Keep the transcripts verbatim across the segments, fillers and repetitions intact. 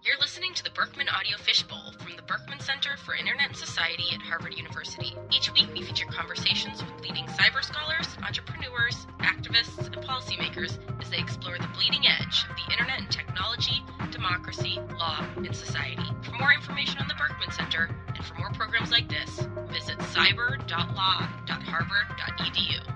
You're listening to the Berkman Audio Fishbowl from the Berkman Center for Internet and Society at Harvard University. Each week we feature conversations with leading cyber scholars, entrepreneurs, activists, and policymakers as they explore the bleeding edge of the internet and technology, democracy, law, and society. For more information on the Berkman Center and for more programs like this, visit cyber dot law dot harvard dot e d u.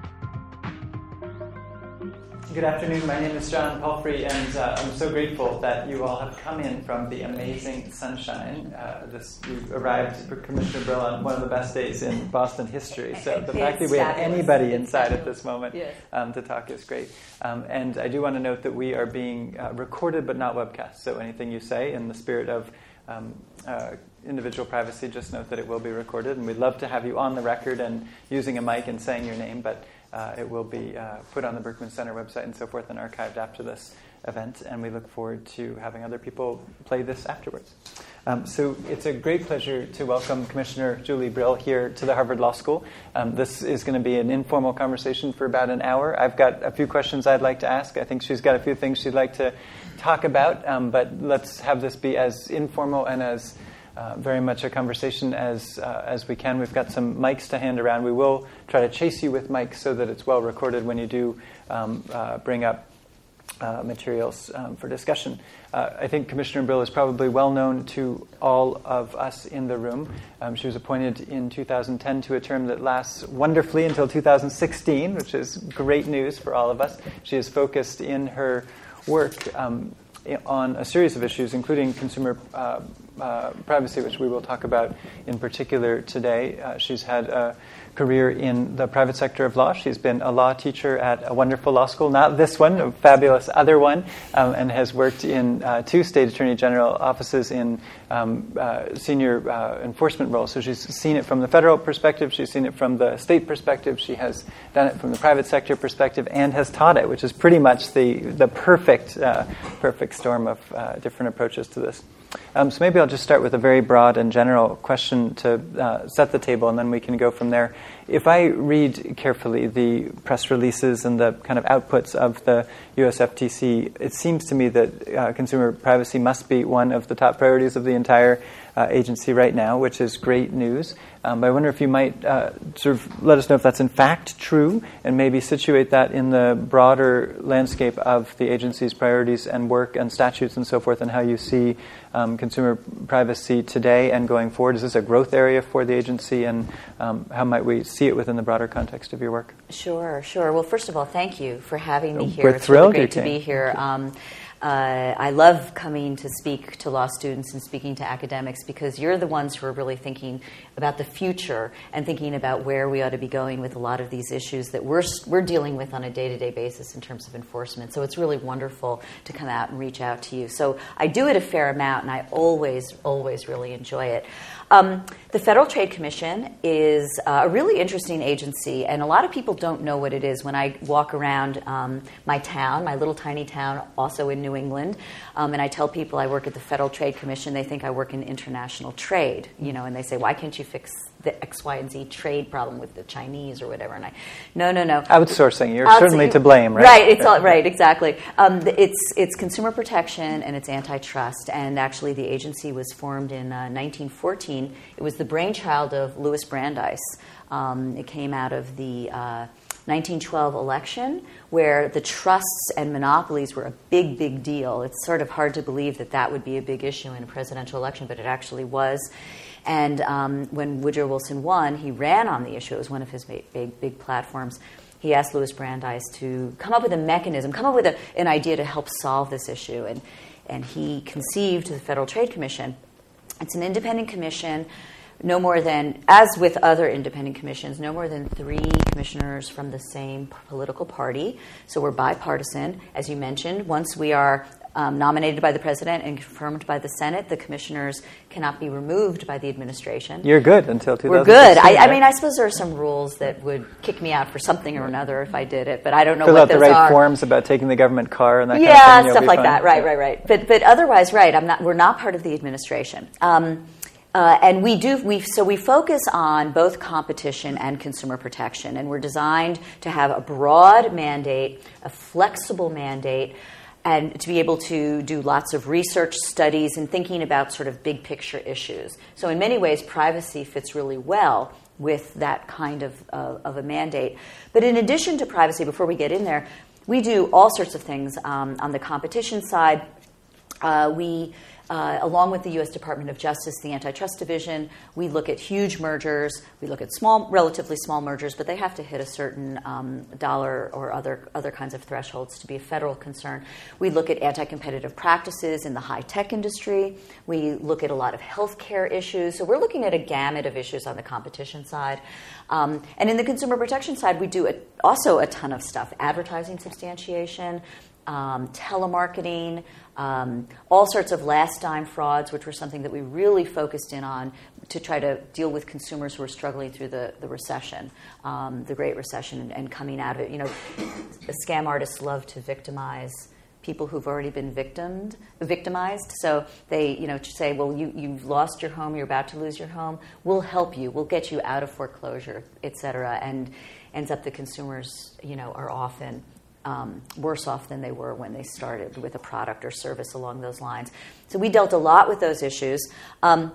Good afternoon. My name is John Palfrey, and uh, I'm so grateful that you all have come in from the amazing sunshine. Uh, this you arrived, Commissioner Brill, on one of the best days in Boston history. So the fact that we have anybody inside at this moment yes. um, to talk is great. Um, and I do want to note that we are being uh, recorded but not webcast. So anything you say in the spirit of um, uh, individual privacy, just note that it will be recorded. And we'd love to have you on the record and using a mic and saying your name, but Uh, it will be uh, put on the Berkman Center website and so forth and archived after this event, and we look forward to having other people play this afterwards. Um, so it's a great pleasure to welcome Commissioner Julie Brill here to the Harvard Law School. Um, this is going to be an informal conversation for about an hour. I've got a few questions I'd like to ask. I think she's got a few things she'd like to talk about, um, but let's have this be as informal and as Uh, very much a conversation as uh, as we can. We've got some mics to hand around. We will try to chase you with mics so that it's well recorded when you do um, uh, bring up uh, materials um, for discussion. Uh, I think Commissioner Brill is probably well known to all of us in the room. Um, she was appointed in two thousand ten to a term that lasts wonderfully until two thousand sixteen, which is great news for all of us. She is focused in her work um, on a series of issues, including consumer uh, uh, privacy, which we will talk about in particular today. Uh, she's had a career in the private sector of law. She's been a law teacher at a wonderful law school, not this one, a fabulous other one, um, and has worked in uh, two state attorney general offices in um, uh, senior uh, enforcement roles. So she's seen it from the federal perspective, she's seen it from the state perspective, she has done it from the private sector perspective, and has taught it, which is pretty much the, the perfect, uh, perfect storm of uh, different approaches to this. Um, so maybe I'll just start with a very broad and general question to uh, set the table, and then we can go from there. If I read carefully the press releases and the kind of outputs of the U S F T C, it seems to me that uh, consumer privacy must be one of the top priorities of the entire uh, agency right now, which is great news. Um, but I wonder if you might uh, sort of let us know if that's in fact true, and maybe situate that in the broader landscape of the agency's priorities and work and statutes and so forth, and how you see um, consumer privacy today and going forward. Is this a growth area for the agency, and um, how might we see it within the broader context of your work? Sure, sure. Well, first of all, thank you for having me here. We're it's thrilled really great you to came. be here. Um, Uh, I love coming to speak to law students and speaking to academics, because you're the ones who are really thinking about the future and thinking about where we ought to be going with a lot of these issues that we're we're dealing with on a day-to-day basis in terms of enforcement. So it's really wonderful to come out and reach out to you. So I do it a fair amount, and I always, always really enjoy it. Um, the Federal Trade Commission is uh, a really interesting agency, and a lot of people don't know what it is. When I walk around um, my town, my little tiny town, also in New England, um, and I tell people I work at the Federal Trade Commission, they think I work in international trade, you know, and they say, why can't you fix the X, Y, and Z trade problem with the Chinese or whatever? And I, no, no, no. Outsourcing, you're Outsourcing. certainly to blame, right? Right, it's all, right, exactly. Um, it's it's consumer protection and it's antitrust, and actually the agency was formed in uh, nineteen fourteen. It was the brainchild of Louis Brandeis. Um, it came out of the uh, nineteen twelve election, where the trusts and monopolies were a big, big deal. It's sort of hard to believe that that would be a big issue in a presidential election, but it actually was. And um, when Woodrow Wilson won, he ran on the issue. It was one of his big, big, big platforms. He asked Louis Brandeis to come up with a mechanism, come up with a, an idea to help solve this issue. And, and he conceived the Federal Trade Commission. It's an independent commission, no more than, as with other independent commissions, no more than three commissioners from the same political party. So we're bipartisan. As you mentioned, once we are um, nominated by the president and confirmed by the Senate, the commissioners cannot be removed by the administration. You're good until two thousand sixteen. We're good. I, right? I mean, I suppose there are some rules that would kick me out for something or another if I did it, but I don't know Fill what out those the right are. forms about taking the government car and that yeah, kind of thing. stuff like fine. that. Right, right, right. But but otherwise, right. I'm not. We're not part of the administration. Um, Uh, and we do, we so we focus on both competition and consumer protection, and we're designed to have a broad mandate, a flexible mandate, and to be able to do lots of research studies and thinking about sort of big picture issues. So in many ways, privacy fits really well with that kind of, uh, of a mandate. But in addition to privacy, before we get in there, we do all sorts of things um, on the competition side. Uh, we, uh, along with the U S Department of Justice, the Antitrust Division, we look at huge mergers. We look at small, relatively small mergers, but they have to hit a certain um, dollar or other other kinds of thresholds to be a federal concern. We look at anti-competitive practices in the high-tech industry. We look at a lot of healthcare issues. So we're looking at a gamut of issues on the competition side. Um, and in the consumer protection side, we do a, also a ton of stuff: advertising substantiation, um, telemarketing, um, all sorts of last-dime frauds, which were something that we really focused in on to try to deal with consumers who were struggling through the, the recession, um, the Great Recession, and, and coming out of it. You know, scam artists love to victimize people who've already been victimed, victimized. So they, you know, say, well, you, you've lost your home, you're about to lose your home. We'll help you. We'll get you out of foreclosure, et cetera. And ends up the consumers, you know, are often um, worse off than they were when they started with a product or service along those lines. So we dealt a lot with those issues. Um,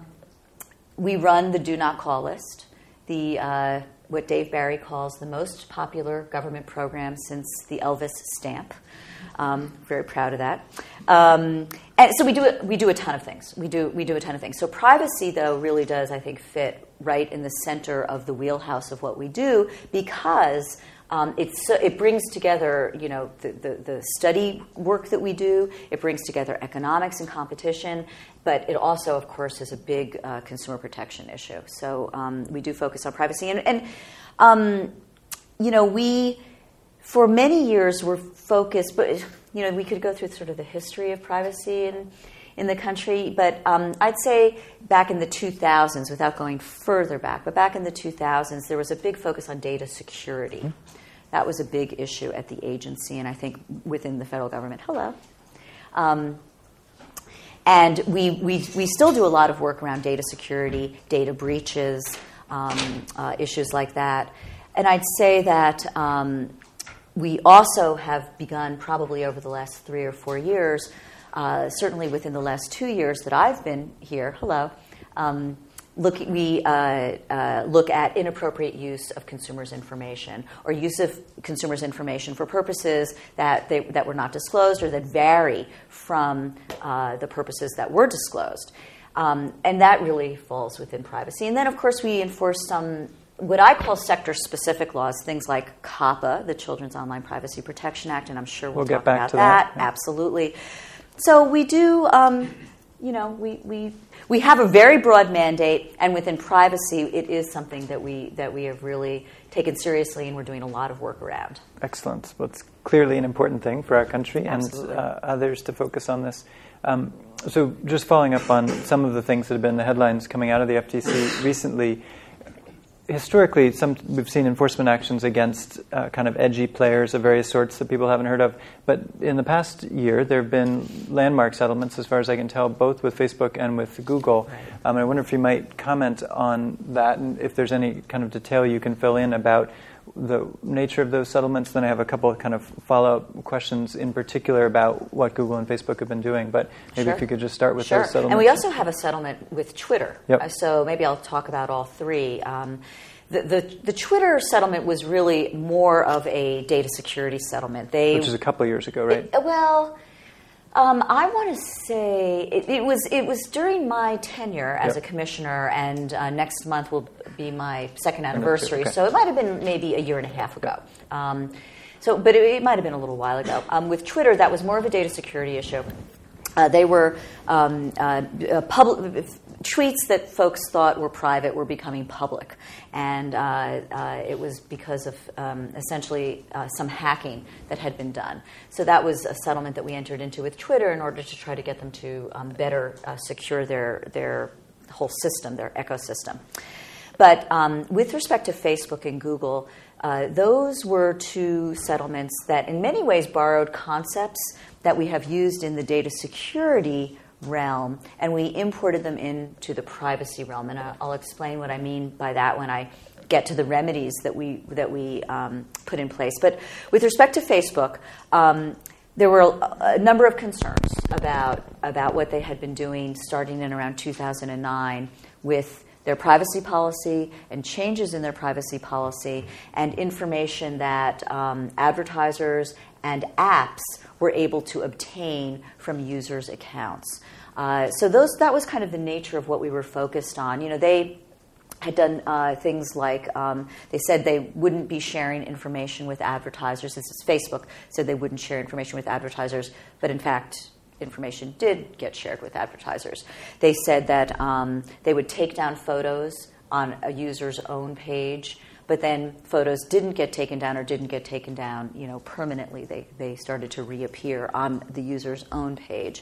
we run the Do Not Call list, the uh, what Dave Barry calls the most popular government program since the Elvis stamp. Um, very proud of that. Um, and so we do it, we do a ton of things. We do we do a ton of things. So privacy, though, really does, I think, fit right in the center of the wheelhouse of what we do, because um, it's so, it brings together, you know, the, the the study work that we do. It brings together economics and competition, but it also, of course, is a big uh, consumer protection issue. So um, we do focus on privacy, and and um, you know we. For many years, we're focused, but you know, we could go through sort of the history of privacy in in the country. But um, I'd say back in the two thousands, without going further back, but back in the two thousands, there was a big focus on data security. Mm-hmm. That was a big issue at the agency, and I think within the federal government. Hello. Um, and we, we we still do a lot of work around data security, data breaches, um, uh, issues like that. And I'd say that. Um, We also have begun, probably over the last three or four years, uh, certainly within the last two years that I've been here, hello, um, look, we uh, uh, look at inappropriate use of consumers' information, or use of consumers' information for purposes that they, that were not disclosed or that vary from uh, the purposes that were disclosed. Um, and that really falls within privacy. And then, of course, we enforce some what I call sector-specific laws, things like COPPA, the Children's Online Privacy Protection Act, and I'm sure we'll, we'll talk get back about to that. that. Yeah. Absolutely. So we do, um, you know, we, we we have a very broad mandate, and within privacy, it is something that we that we have really taken seriously, and we're doing a lot of work around. Excellent. Well, it's clearly an important thing for our country Absolutely. and uh, others to focus on this. Um, so just following up on some of the things that have been the headlines coming out of the F T C recently. Historically, some we've seen enforcement actions against uh, kind of edgy players of various sorts that people haven't heard of. But in the past year, there have been landmark settlements, as far as I can tell, both with Facebook and with Google. Right. Um, and I wonder if you might comment on that, and if there's any kind of detail you can fill in about the nature of those settlements. Then I have a couple of kind of follow-up questions in particular about what Google and Facebook have been doing. But maybe Sure. if you could just start with sure. those settlements. And we also have a settlement with Twitter. Yep. Uh, so maybe I'll talk about all three. Um, the, the the Twitter settlement was really more of a data security settlement. They, Which is a couple of years ago, right? It, well, um, I want to say it, it was it was during my tenure as Yep. a commissioner, and uh, next month will be my second anniversary. Okay. So it might have been maybe a year and a half ago. Um, so, but it, it might have been a little while ago. Um, with Twitter, that was more of a data security issue. Uh, they were um, uh, uh, public tweets that folks thought were private were becoming public, and uh, uh, it was because of um, essentially uh, some hacking that had been done. So that was a settlement that we entered into with Twitter in order to try to get them to um, better uh, secure their their whole system, their ecosystem. But um, with respect to Facebook and Google, uh, those were two settlements that in many ways borrowed concepts that we have used in the data security realm, and we imported them into the privacy realm. And I'll explain what I mean by that when I get to the remedies that we that we um, put in place. But with respect to Facebook, um, there were a, a number of concerns about about what they had been doing starting in around two thousand nine with their privacy policy and changes in their privacy policy and information that um, advertisers and apps were able to obtain from users' accounts. Uh, so those that was kind of the nature of what we were focused on. You know, they had done uh, things like um, they said they wouldn't be sharing information with advertisers. This is Facebook said they wouldn't share information with advertisers, but in fact, information did get shared with advertisers. They said that um, they would take down photos on a user's own page, but then photos didn't get taken down or didn't get taken down, you know, permanently. They they started to reappear on the user's own page.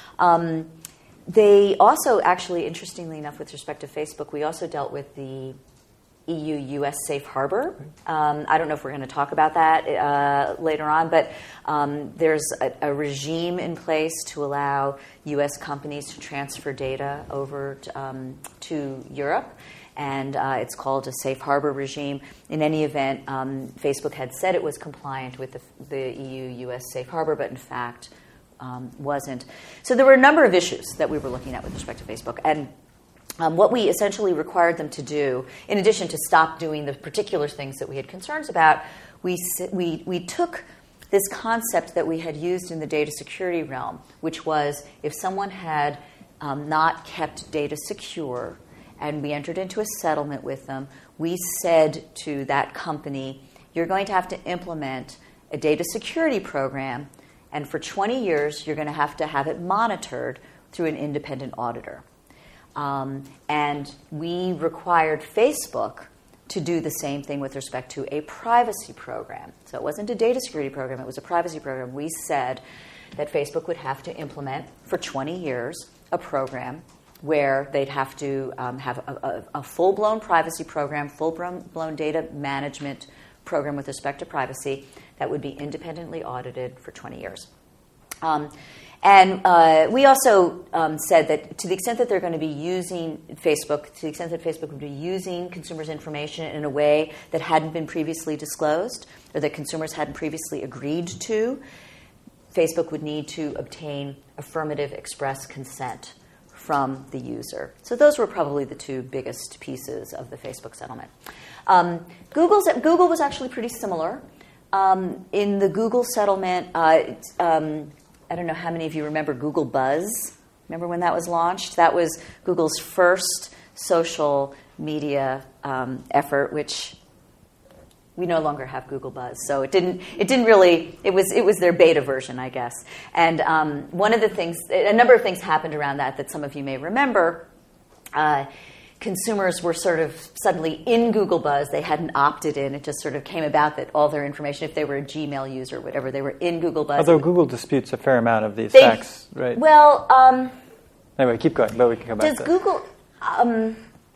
Um, they also, actually, interestingly enough, with respect to Facebook, we also dealt with the E U U S safe harbor. Um, I don't know if we're going to talk about that uh, later on, but um, there's a, a regime in place to allow U S companies to transfer data over to, um, to Europe, and uh, it's called a safe harbor regime. In any event, um, Facebook had said it was compliant with the, the E U U S safe harbor, but in fact um, wasn't. So there were a number of issues that we were looking at with respect to Facebook, and Um, what we essentially required them to do, in addition to stop doing the particular things that we had concerns about, we, we, we took this concept that we had used in the data security realm, which was if someone had um, not kept data secure and we entered into a settlement with them, we said to that company, you're going to have to implement a data security program, and for twenty years you're going to have to have it monitored through an independent auditor. Um, and we required Facebook to do the same thing with respect to a privacy program. So it wasn't a data security program, it was a privacy program. We said that Facebook would have to implement for twenty years a program where they'd have to um, have a, a, a full-blown privacy program, full-blown data management program with respect to privacy that would be independently audited for twenty years. Um, And uh, we also um, said that to the extent that they're going to be using Facebook, to the extent that Facebook would be using consumers' information in a way that hadn't been previously disclosed or that consumers hadn't previously agreed to, Facebook would need to obtain affirmative express consent from the user. So those were probably the two biggest pieces of the Facebook settlement. Um, Google's, Google was actually pretty similar. Um, in the Google settlement, uh, um, I don't know how many of you remember Google Buzz. Remember when that was launched? That was Google's first social media um, effort, which we no longer have Google Buzz. So it didn't. It didn't really. It was. It was their beta version, I guess. And um, one of the things, a number of things happened around that that some of you may remember. Uh, Consumers were sort of suddenly in Google Buzz. They hadn't opted in. It just sort of came about that all their information, if they were a Gmail user or whatever, they were in Google Buzz. Although Google disputes a fair amount of these they, facts, right? Well, um, anyway, keep going, but we can come back does to Google, um,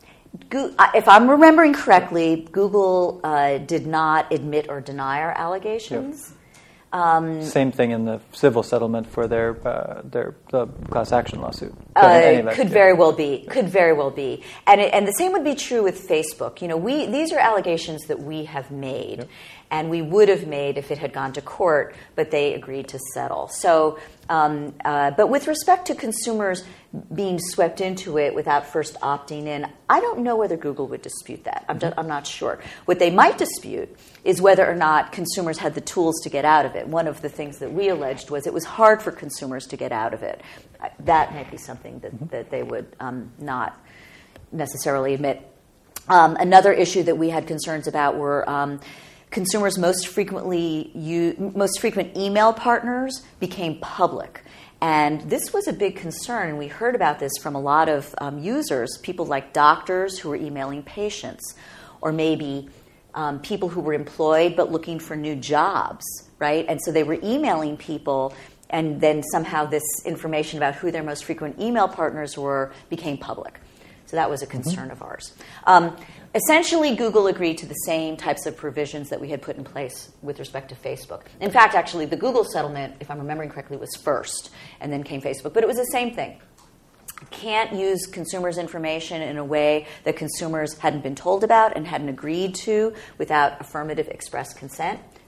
Go, if I'm remembering correctly, Google uh, did not admit or deny our allegations. Yep. Um, Same thing in the civil settlement for their uh, their the class action lawsuit. Uh, could very well be. Could very well be. And it, and the same would be true with Facebook. You know, we these are allegations that we have made, yep. and we would have made if it had gone to court, but they agreed to settle. So, um, uh, but with respect to consumers being swept into it without first opting in, I don't know whether Google would dispute that. I'm, just, I'm not sure. What they might dispute is whether or not consumers had the tools to get out of it. One of the things that we alleged was it was hard for consumers to get out of it. That might be something that, that they would um, not necessarily admit. Um, another issue that we had concerns about were um, consumers' most frequently use, most frequent email partners became public. And this was a big concern, and we heard about this from a lot of um, users, people like doctors who were emailing patients, or maybe um, people who were employed but looking for new jobs, right? And so they were emailing people, and then somehow this information about who their most frequent email partners were became public. So that was a concern mm-hmm. of ours. Um, essentially, Google agreed to the same types of provisions that we had put in place with respect to Facebook. In fact, actually, the Google settlement, if I'm remembering correctly, was first, and then came Facebook. But it was the same thing. You can't use consumers' information in a way that consumers hadn't been told about and hadn't agreed to without affirmative express consent.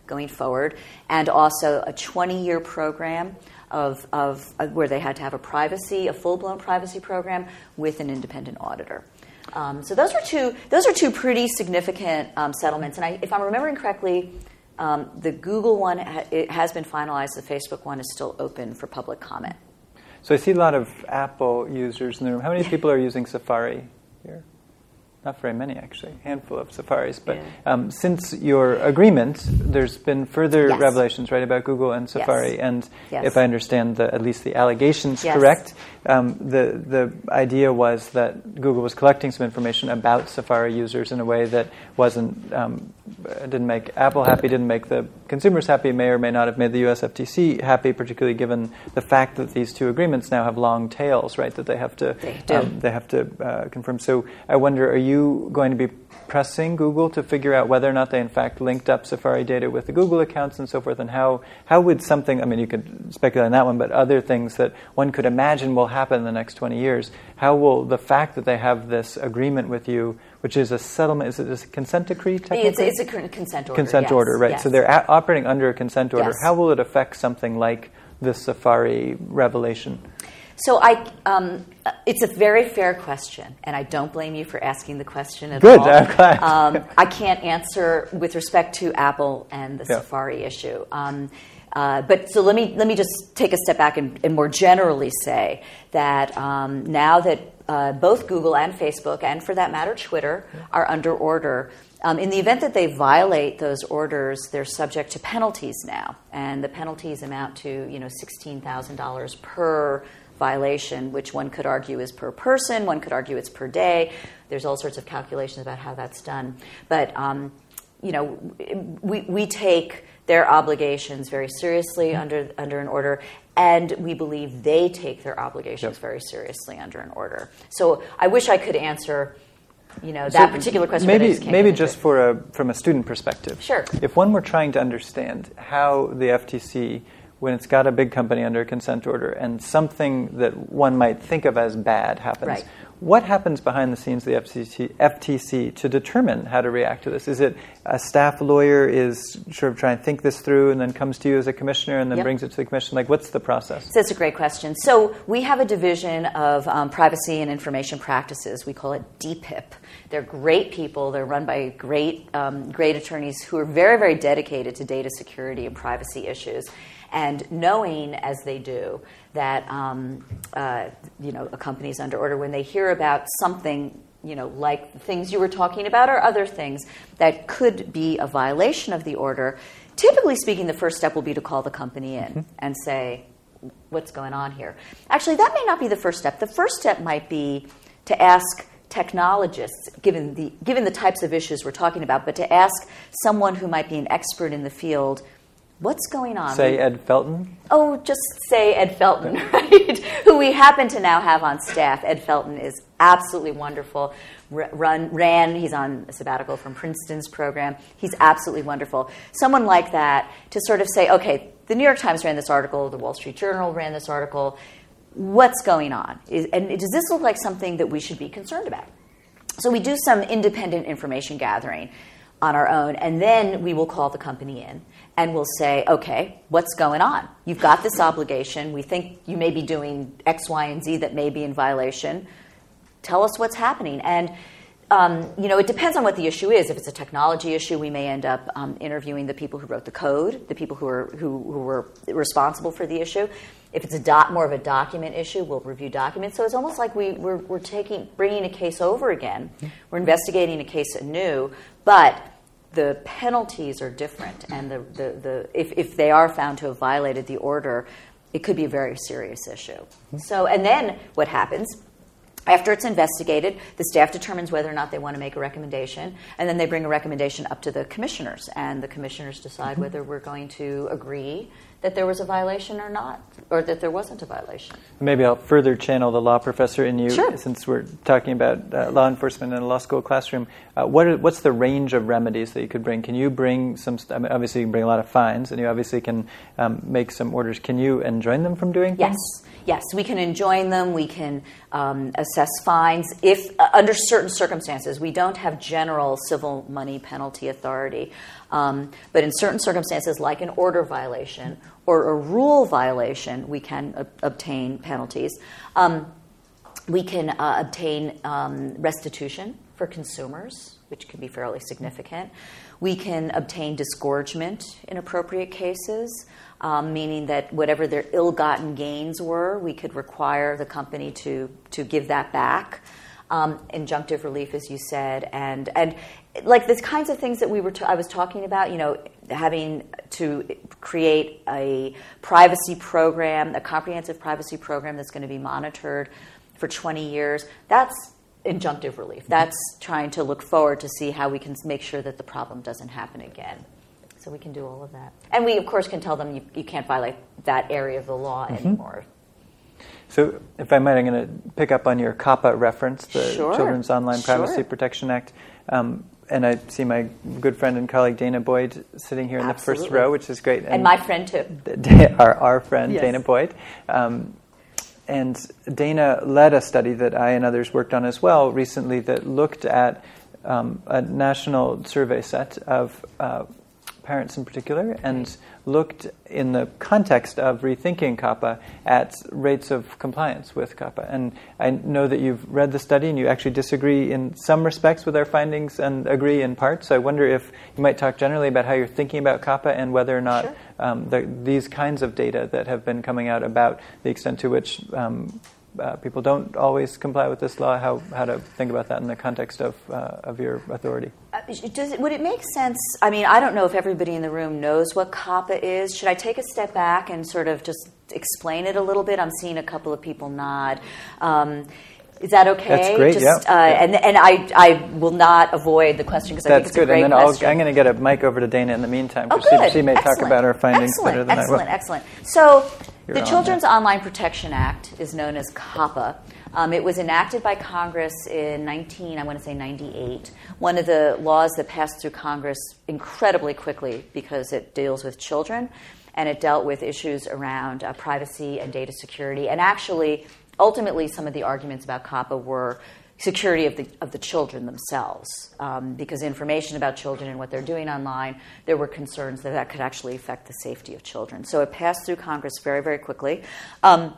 going forward, and also a twenty-year program of, of uh, where they had to have a privacy, a full-blown privacy program with an independent auditor. Um, so those are two. Those are two pretty significant um, settlements. And I, if I'm remembering correctly, um, the Google one ha- it has been finalized. The Facebook one is still open for public comment. So I see a lot of Apple users in the room. How many people are using Safari here? Not very many, actually. A handful of Safaris. But yeah. um, since your agreement, there's been further yes. revelations, right, about Google and Safari. Yes. And yes. if I understand the, at least the allegations yes. correct, um, the the idea was that Google was collecting some information about Safari users in a way that wasn't um, didn't make Apple happy, didn't make the consumers happy, may or may not have made the U S F T C happy, particularly given the fact that these two agreements now have long tails, right, that they have to they, do. Um, they have to uh, confirm. So I wonder, are you going to be pressing Google to figure out whether or not they in fact linked up Safari data with the Google accounts and so forth, and how how would something, I mean, you could speculate on that one, but other things that one could imagine will happen in the next twenty years, how will the fact that they have this agreement with you, which is a settlement, is it a consent decree technically? It's, it's a consent order. Consent yes, order, right. Yes. So they're a- operating under a consent order. Yes. How will it affect something like the Safari revelation? So I, um, it's a very fair question, and I don't blame you for asking the question at Good, all. I'm glad. Um, I can't answer with respect to Apple and the yeah. Safari issue. Um, uh, but so let me let me just take a step back and, and more generally say that um, now that uh, both Google and Facebook, and for that matter Twitter, are under order. Um, in the event that they violate those orders, they're subject to penalties now, and the penalties amount to you know sixteen thousand dollars per violation, which one could argue is per person, one could argue it's per day. There's all sorts of calculations about how that's done. But, um, you know, we, we take their obligations very seriously mm-hmm. under under an order, and we believe they take their obligations yep. very seriously under an order. So I wish I could answer, you know, so that particular question. Maybe, but I just can't maybe answer just it. for a, from a student perspective. Sure. If one were trying to understand how the F T C, when it's got a big company under a consent order and something that one might think of as bad happens, right. what happens behind the scenes of the F T C, F T C to determine how to react to this? Is it a staff lawyer is sort of trying to think this through and then comes to you as a commissioner and then yep. brings it to the commission? Like, what's the process? That's a great question. So we have a division of um, privacy and information practices. We call it D P I P. They're great people. They're run by great, um, great attorneys who are very, very dedicated to data security and privacy issues. And knowing, as they do, that um, uh, you know a company is under order, when they hear about something, you know, like the things you were talking about or other things that could be a violation of the order, typically speaking, the first step will be to call the company in mm-hmm. and say, what's going on here? Actually, that may not be the first step. The first step might be to ask technologists, given the given the types of issues we're talking about, but to ask someone who might be an expert in the field, what's going on? Say Ed Felton? Oh, just say Ed Felton, right? Who we happen to now have on staff. Ed Felton is absolutely wonderful. Run, ran, he's on a sabbatical from Princeton's program. He's absolutely wonderful. Someone like that to sort of say, okay, the New York Times ran this article, the Wall Street Journal ran this article. What's going on? Is, and does this look like something that we should be concerned about? So we do some independent information gathering on our own, and then we will call the company in and we'll say, okay, what's going on? You've got this obligation. We think you may be doing X, Y, and Z that may be in violation. Tell us what's happening. And, um, you know, it depends on what the issue is. If it's a technology issue, we may end up um, interviewing the people who wrote the code, the people who are who, who were responsible for the issue. If it's a dot, more of a document issue, we'll review documents. So it's almost like we, we're, we're taking, bringing a case over again. We're investigating a case anew, but the penalties are different. And the, the, the if, if they are found to have violated the order, it could be a very serious issue. So, and then what happens? After it's investigated, the staff determines whether or not they want to make a recommendation, and then they bring a recommendation up to the commissioners, and the commissioners decide mm-hmm. whether we're going to agree that there was a violation or not, or that there wasn't a violation. Maybe I'll further channel the law professor in you, sure. since we're talking about uh, law enforcement in a law school classroom. Uh, what are, what's the range of remedies that you could bring? Can you bring some, st- I mean, obviously you can bring a lot of fines, and you obviously can um, make some orders. Can you enjoin them from doing things? Yes. Yes, we can enjoin them. We can um, assess fines if uh, under certain circumstances. We don't have general civil money penalty authority, um, but in certain circumstances, like an order violation or a rule violation, we can uh, obtain penalties. Um, we can uh, obtain um, restitution for consumers, which can be fairly significant. We can obtain disgorgement in appropriate cases, um, meaning that whatever their ill-gotten gains were, we could require the company to, to give that back. Um, injunctive relief, as you said, and and like the kinds of things that we were t- I was talking about, you know, having to create a privacy program, a comprehensive privacy program that's going to be monitored for twenty years. That's injunctive relief. That's trying to look forward to see how we can make sure that the problem doesn't happen again. So we can do all of that. And we, of course, can tell them you, you can't violate that area of the law mm-hmm. anymore. So if I might, I'm going to pick up on your COPPA reference, the sure. Children's Online Privacy sure. Protection Act. Um, and I see my good friend and colleague Dana Boyd sitting here in Absolutely. the first row, which is great. And, and my friend, too. Our, our friend, yes. Dana Boyd. Um, And Dana led a study that I and others worked on as well recently that looked at um, a national survey set of uh, parents in particular and looked in the context of rethinking COPPA at rates of compliance with COPPA. And I know that you've read the study and you actually disagree in some respects with our findings and agree in part. So I wonder if you might talk generally about how you're thinking about COPPA and whether or not sure. um, the, these kinds of data that have been coming out about the extent to which um, uh, people don't always comply with this law, how, how to think about that in the context of uh, of your authority. Uh, does it, would it make sense? I mean, I don't know if everybody in the room knows what COPPA is. Should I take a step back and sort of just explain it a little bit? I'm seeing a couple of people nod. Um, is that okay? That's great, just, yeah. Uh, yeah. And and I I will not avoid the question because I think it's good. a great and then question. I'll, I'm going to get a mic over to Dana in the meantime because oh, she, she may excellent. talk about our findings excellent. better than excellent. I will. Excellent, excellent. So You're the on Children's that. Online Protection Act is known as COPPA. Um, it was enacted by Congress in nineteen, I want to say ninety-eight. One of the laws that passed through Congress incredibly quickly because it deals with children, and it dealt with issues around uh, privacy and data security. And actually, ultimately, some of the arguments about COPPA were security of the of the children themselves, um, because information about children and what they're doing online, there were concerns that that could actually affect the safety of children. So it passed through Congress very, very quickly. Um,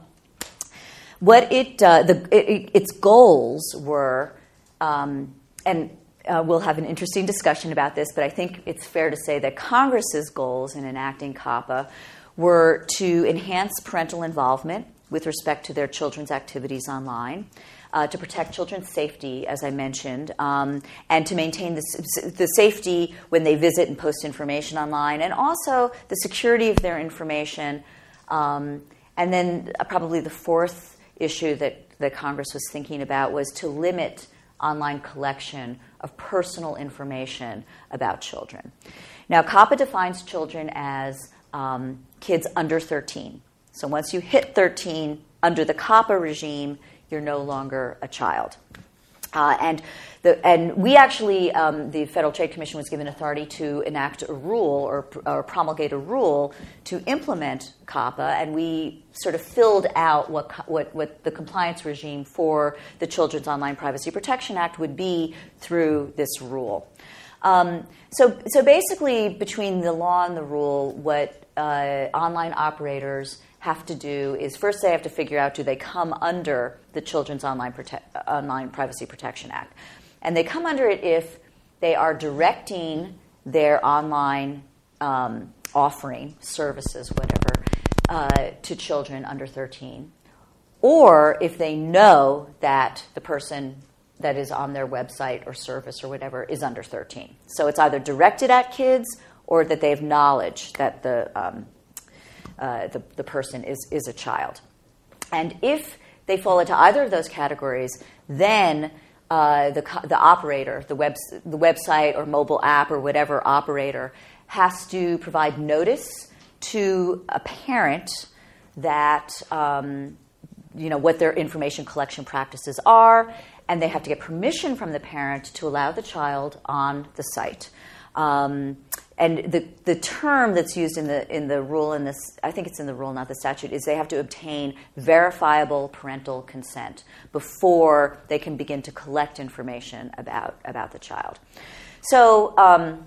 What it, uh, the, it, its goals were, um, and uh, we'll have an interesting discussion about this, but I think it's fair to say that Congress's goals in enacting COPPA were to enhance parental involvement with respect to their children's activities online, uh, to protect children's safety, as I mentioned, um, and to maintain the, the safety when they visit and post information online, and also the security of their information. Um, and then uh, probably the fourth issue that, that Congress was thinking about was to limit online collection of personal information about children. Now, COPPA defines children as um, kids under thirteen. So once you hit thirteen, under the COPPA regime, you're no longer a child. Uh, and the, and we actually, um, the Federal Trade Commission was given authority to enact a rule or, or promulgate a rule to implement COPPA, and we sort of filled out what, what, what the compliance regime for the Children's Online Privacy Protection Act would be through this rule. Um, so, so basically, between the law and the rule, what uh, online operators have to do is first they have to figure out, do they come under the Children's Online, Prote- Online Privacy Protection Act? And they come under it if they are directing their online um, offering, services, whatever, uh, to children under thirteen, or if they know that the person that is on their website or service or whatever is under thirteen. So it's either directed at kids or that they have knowledge that the um, uh, the, the person is, is a child. And if they fall into either of those categories, then uh, the the operator, the web the website or mobile app or whatever operator has to provide notice to a parent that um, you know what their information collection practices are, and they have to get permission from the parent to allow the child on the site. Um, and the the term that's used in the in the rule in this, I think it's in the rule, not the statute, is they have to obtain verifiable parental consent before they can begin to collect information about about the child. So um,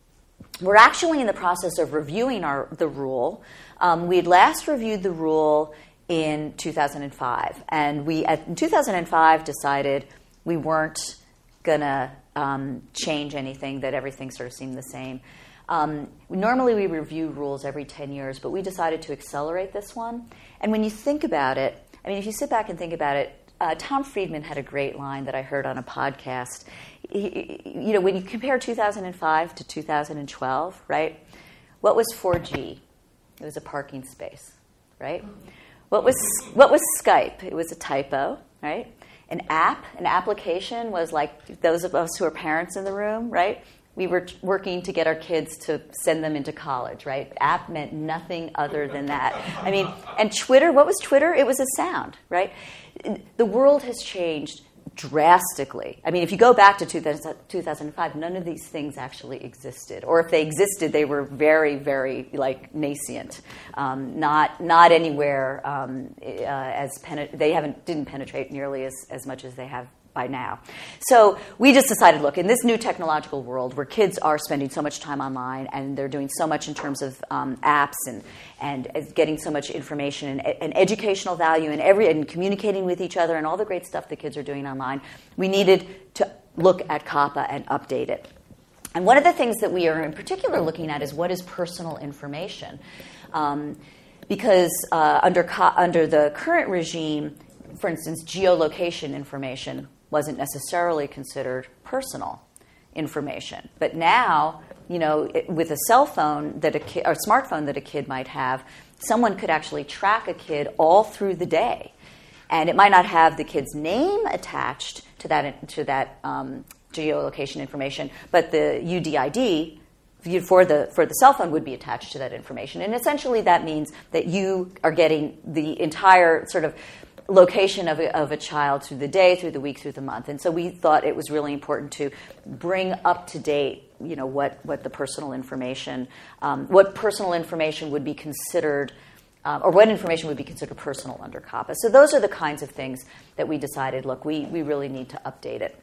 we're actually in the process of reviewing our the rule. Um, we'd last reviewed the rule in two thousand five, and we at, in two thousand five decided we weren't going to um, change anything, that everything sort of seemed the same. Um, normally we review rules every ten years, but we decided to accelerate this one. And when you think about it, I mean, if you sit back and think about it, uh, Tom Friedman had a great line that I heard on a podcast. He, you know, when you compare two thousand five to two thousand twelve, right, what was four G? It was a parking space, right? What was what was Skype? It was a typo, right? An app, an application was like those of us who are parents in the room, right? We were t- working to get our kids to send them into college, right? App meant nothing other than that. I mean, and Twitter, what was Twitter? It was a sound, right? The world has changed drastically. I mean, if you go back to two thousand five, none of these things actually existed. Or if they existed, they were very, very, like, nascent. Um, not not anywhere um, uh, as penet- they haven't didn't penetrate nearly as, as much as they have by now. So we just decided, look, in this new technological world where kids are spending so much time online and they're doing so much in terms of um, apps and and getting so much information and, and educational value and every and communicating with each other and all the great stuff the kids are doing online, we needed to look at COPPA and update it. And one of the things that we are in particular looking at is what is personal information. Um, because uh, under co- under the current regime, for instance, geolocation information wasn't necessarily considered personal information. But now, you know, it, with a cell phone that a kid, or smartphone that a kid might have, someone could actually track a kid all through the day, and it might not have the kid's name attached to that to that um, geolocation information, but the U D I D for the for the cell phone would be attached to that information. And essentially, that means that you are getting the entire sort of location of a, of a child through the day, through the week, through the month. And so we thought it was really important to bring up to date, you know, what, what the personal information, um, what personal information would be considered, uh, or what information would be considered personal under COPPA. So those are the kinds of things that we decided, look, we, we really need to update it.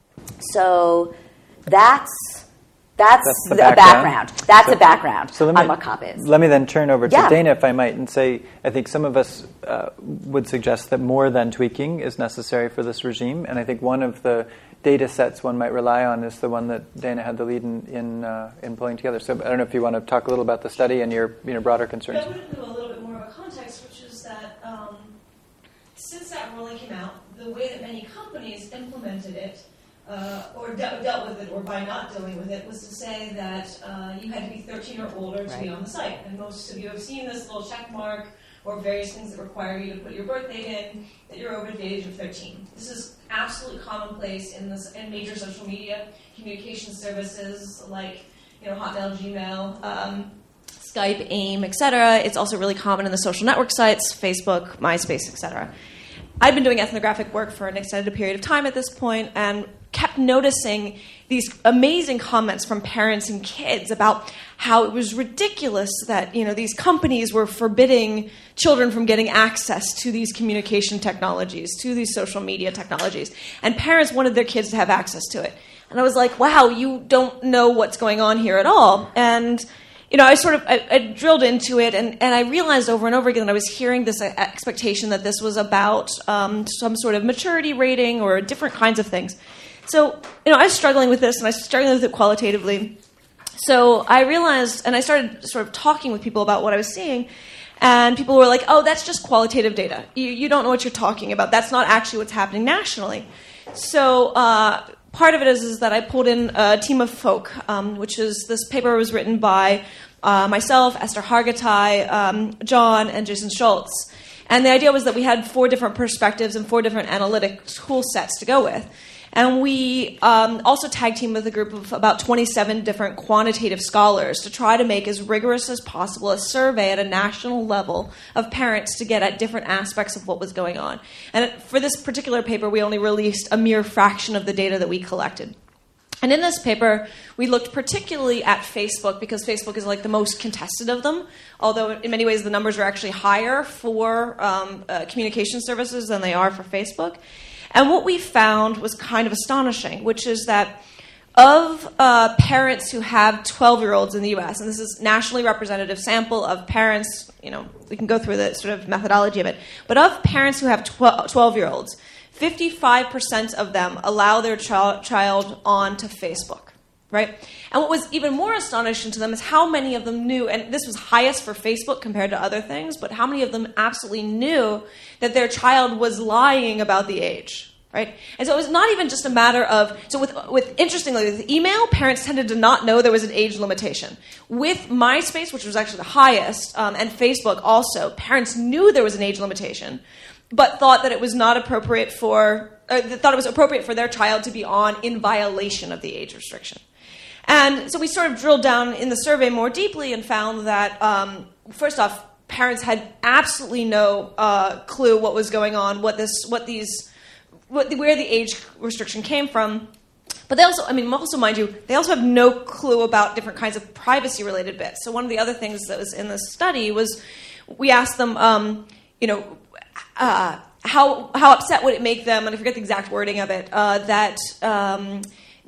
So that's... That's, That's the, the background. background. That's so, a background so let me, on what COPPA is. Let me then turn over to yeah. Dana, if I might, and say I think some of us uh, would suggest that more than tweaking is necessary for this regime. And I think one of the data sets one might rely on is the one that Dana had the lead in in, uh, in pulling together. So I don't know if you want to talk a little about the study and your you know, broader concerns. I would include a little bit more of a context, which is that um, since that ruling came out, the way that many companies implemented it Uh, or de- dealt with it, or by not dealing with it, was to say that uh, you had to be thirteen or older to right. be on the site. And most of you have seen this little check mark or various things that require you to put your birth date in, that you're over the age of thirteen. This is absolutely commonplace in this in major social media communication services like you know Hotmail, Gmail, um, Skype, AIM, et cetera. It's also really common in the social network sites, Facebook, MySpace, et cetera. I've been doing ethnographic work for an extended period of time at this point, and kept noticing these amazing comments from parents and kids about how it was ridiculous that you know these companies were forbidding children from getting access to these communication technologies, to these social media technologies, and parents wanted their kids to have access to it. And I was like, wow, you don't know what's going on here at all. And you know, I sort of I, I drilled into it, and, and I realized over and over again that I was hearing this expectation that this was about um, some sort of maturity rating or different kinds of things. So, you know, I was struggling with this, and I was struggling with it qualitatively. So I realized, and I started sort of talking with people about what I was seeing, and people were like, oh, that's just qualitative data. You, you don't know what you're talking about. That's not actually what's happening nationally. So uh, part of it is, is that I pulled in a team of folk, um, which is this paper was written by uh, myself, Esther Hargitay, um, John, and Jason Schultz. And the idea was that we had four different perspectives and four different analytic tool sets to go with. And we um, also tag teamed with a group of about twenty-seven different quantitative scholars to try to make as rigorous as possible a survey at a national level of parents to get at different aspects of what was going on. And for this particular paper, we only released a mere fraction of the data that we collected. And in this paper, we looked particularly at Facebook because Facebook is like the most contested of them, although in many ways the numbers are actually higher for um, uh, communication services than they are for Facebook. And what we found was kind of astonishing, which is that of uh, parents who have twelve-year-olds in the U S, and this is a nationally representative sample of parents, you know, we can go through the sort of methodology of it, but of parents who have twelve-year-olds, fifty-five percent of them allow their child, child onto Facebook, right? And what was even more astonishing to them is how many of them knew, and this was highest for Facebook compared to other things, but how many of them absolutely knew that their child was lying about the age. Right? And so it was not even just a matter of, so with, with interestingly, with email, parents tended to not know there was an age limitation. With MySpace, which was actually the highest, um, and Facebook also, parents knew there was an age limitation, but thought that it was not appropriate for, uh, thought it was appropriate for their child to be on in violation of the age restriction. And so we sort of drilled down in the survey more deeply and found that, um, first off, parents had absolutely no uh, clue what was going on, what this, what these, What, where the age restriction came from. But they also, I mean, also mind you, they also have no clue about different kinds of privacy-related bits. So one of the other things that was in this study was we asked them, um, you know, uh, how how upset would it make them, and I forget the exact wording of it, uh, that um,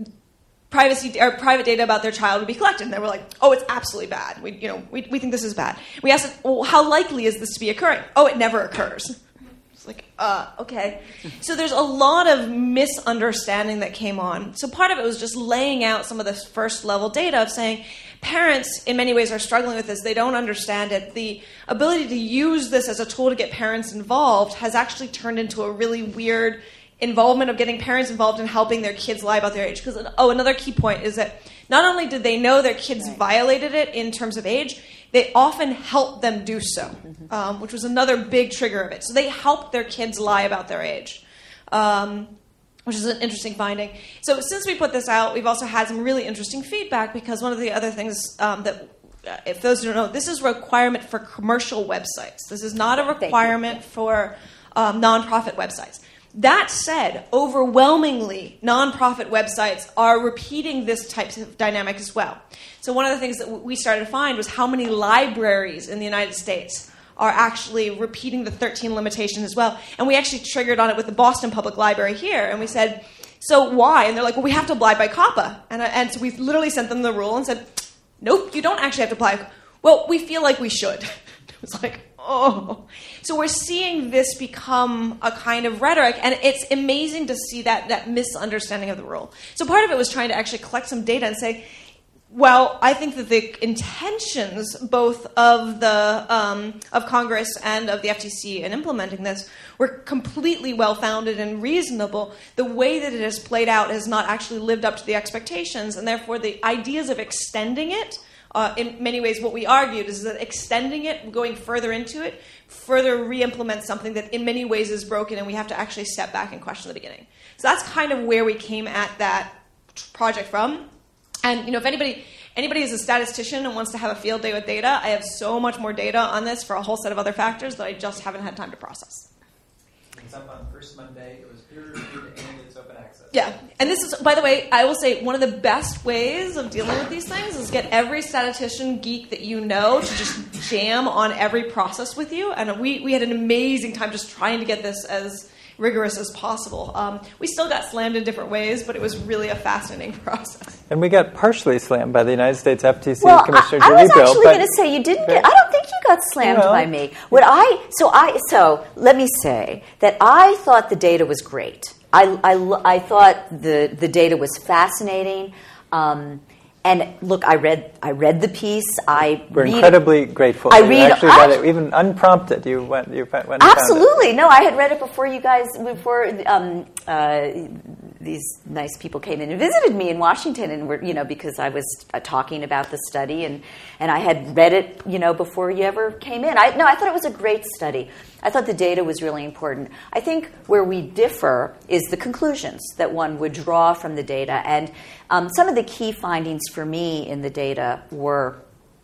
privacy or private data about their child would be collected. And they were like, oh, it's absolutely bad. We, you know, we, we think this is bad. We asked them, well, how likely is this to be occurring? Oh, it never occurs. Like, uh, okay. So there's a lot of misunderstanding that came on. So part of it was just laying out some of the first level data of saying parents in many ways are struggling with this. They don't understand it. The ability to use this as a tool to get parents involved has actually turned into a really weird involvement of getting parents involved in helping their kids lie about their age. Because, oh, another key point is that not only did they know their kids violated it in terms of age, they often helped them do so, um, which was another big trigger of it. So they helped their kids lie about their age, um, which is an interesting finding. So since we put this out, we've also had some really interesting feedback because one of the other things um, that, uh, if those who don't know, this is a requirement for commercial websites. This is not a requirement for um, nonprofit websites. That said, overwhelmingly, nonprofit websites are repeating this type of dynamic as well. So one of the things that we started to find was how many libraries in the United States are actually repeating the thirteen limitation as well. And we actually triggered on it with the Boston Public Library here, and we said, so why? And they're like, well, we have to abide by COPPA. And, and so we literally sent them the rule and said, nope, you don't actually have to apply. Well, we feel like we should. It was like, oh. So we're seeing this become a kind of rhetoric, and it's amazing to see that, that misunderstanding of the rule. So part of it was trying to actually collect some data and say, well, I think that the intentions both of the um, of Congress and of the F T C in implementing this were completely well-founded and reasonable. The way that it has played out has not actually lived up to the expectations, and therefore the ideas of extending it, uh, in many ways what we argued is that extending it, going further into it, further re-implements something that in many ways is broken, and we have to actually step back and question the beginning. So that's kind of where we came at that project from. And you know, if anybody anybody is a statistician and wants to have a field day with data, I have so much more data on this for a whole set of other factors that I just haven't had time to process. It's up on first Monday. It was peer-reviewed and it's open access. Yeah, and this is, by the way, I will say one of the best ways of dealing with these things is get every statistician geek that you know to just jam on every process with you. And we, we had an amazing time just trying to get this as rigorous as possible. Um, we still got slammed in different ways, but it was really a fascinating process. And we got partially slammed by the United States F T C well, Commissioner I, I Julie was Bill. actually going to say you didn't get. I don't think you got slammed well, by me. What I so I so let me say that I thought the data was great. I I, I thought the the data was fascinating. Um, And look, I read I read the piece. I We're read, incredibly grateful. I you read actually I, read it, even unprompted. You went. You went. And absolutely. Found it. No, I had read it before you guys. Before um, uh, these nice people came in and visited me in Washington, and were you know because I was uh, talking about the study, and and I had read it you know before you ever came in. I no, I thought it was a great study. I thought the data was really important. I think where we differ is the conclusions that one would draw from the data. And um, some of the key findings for me in the data were,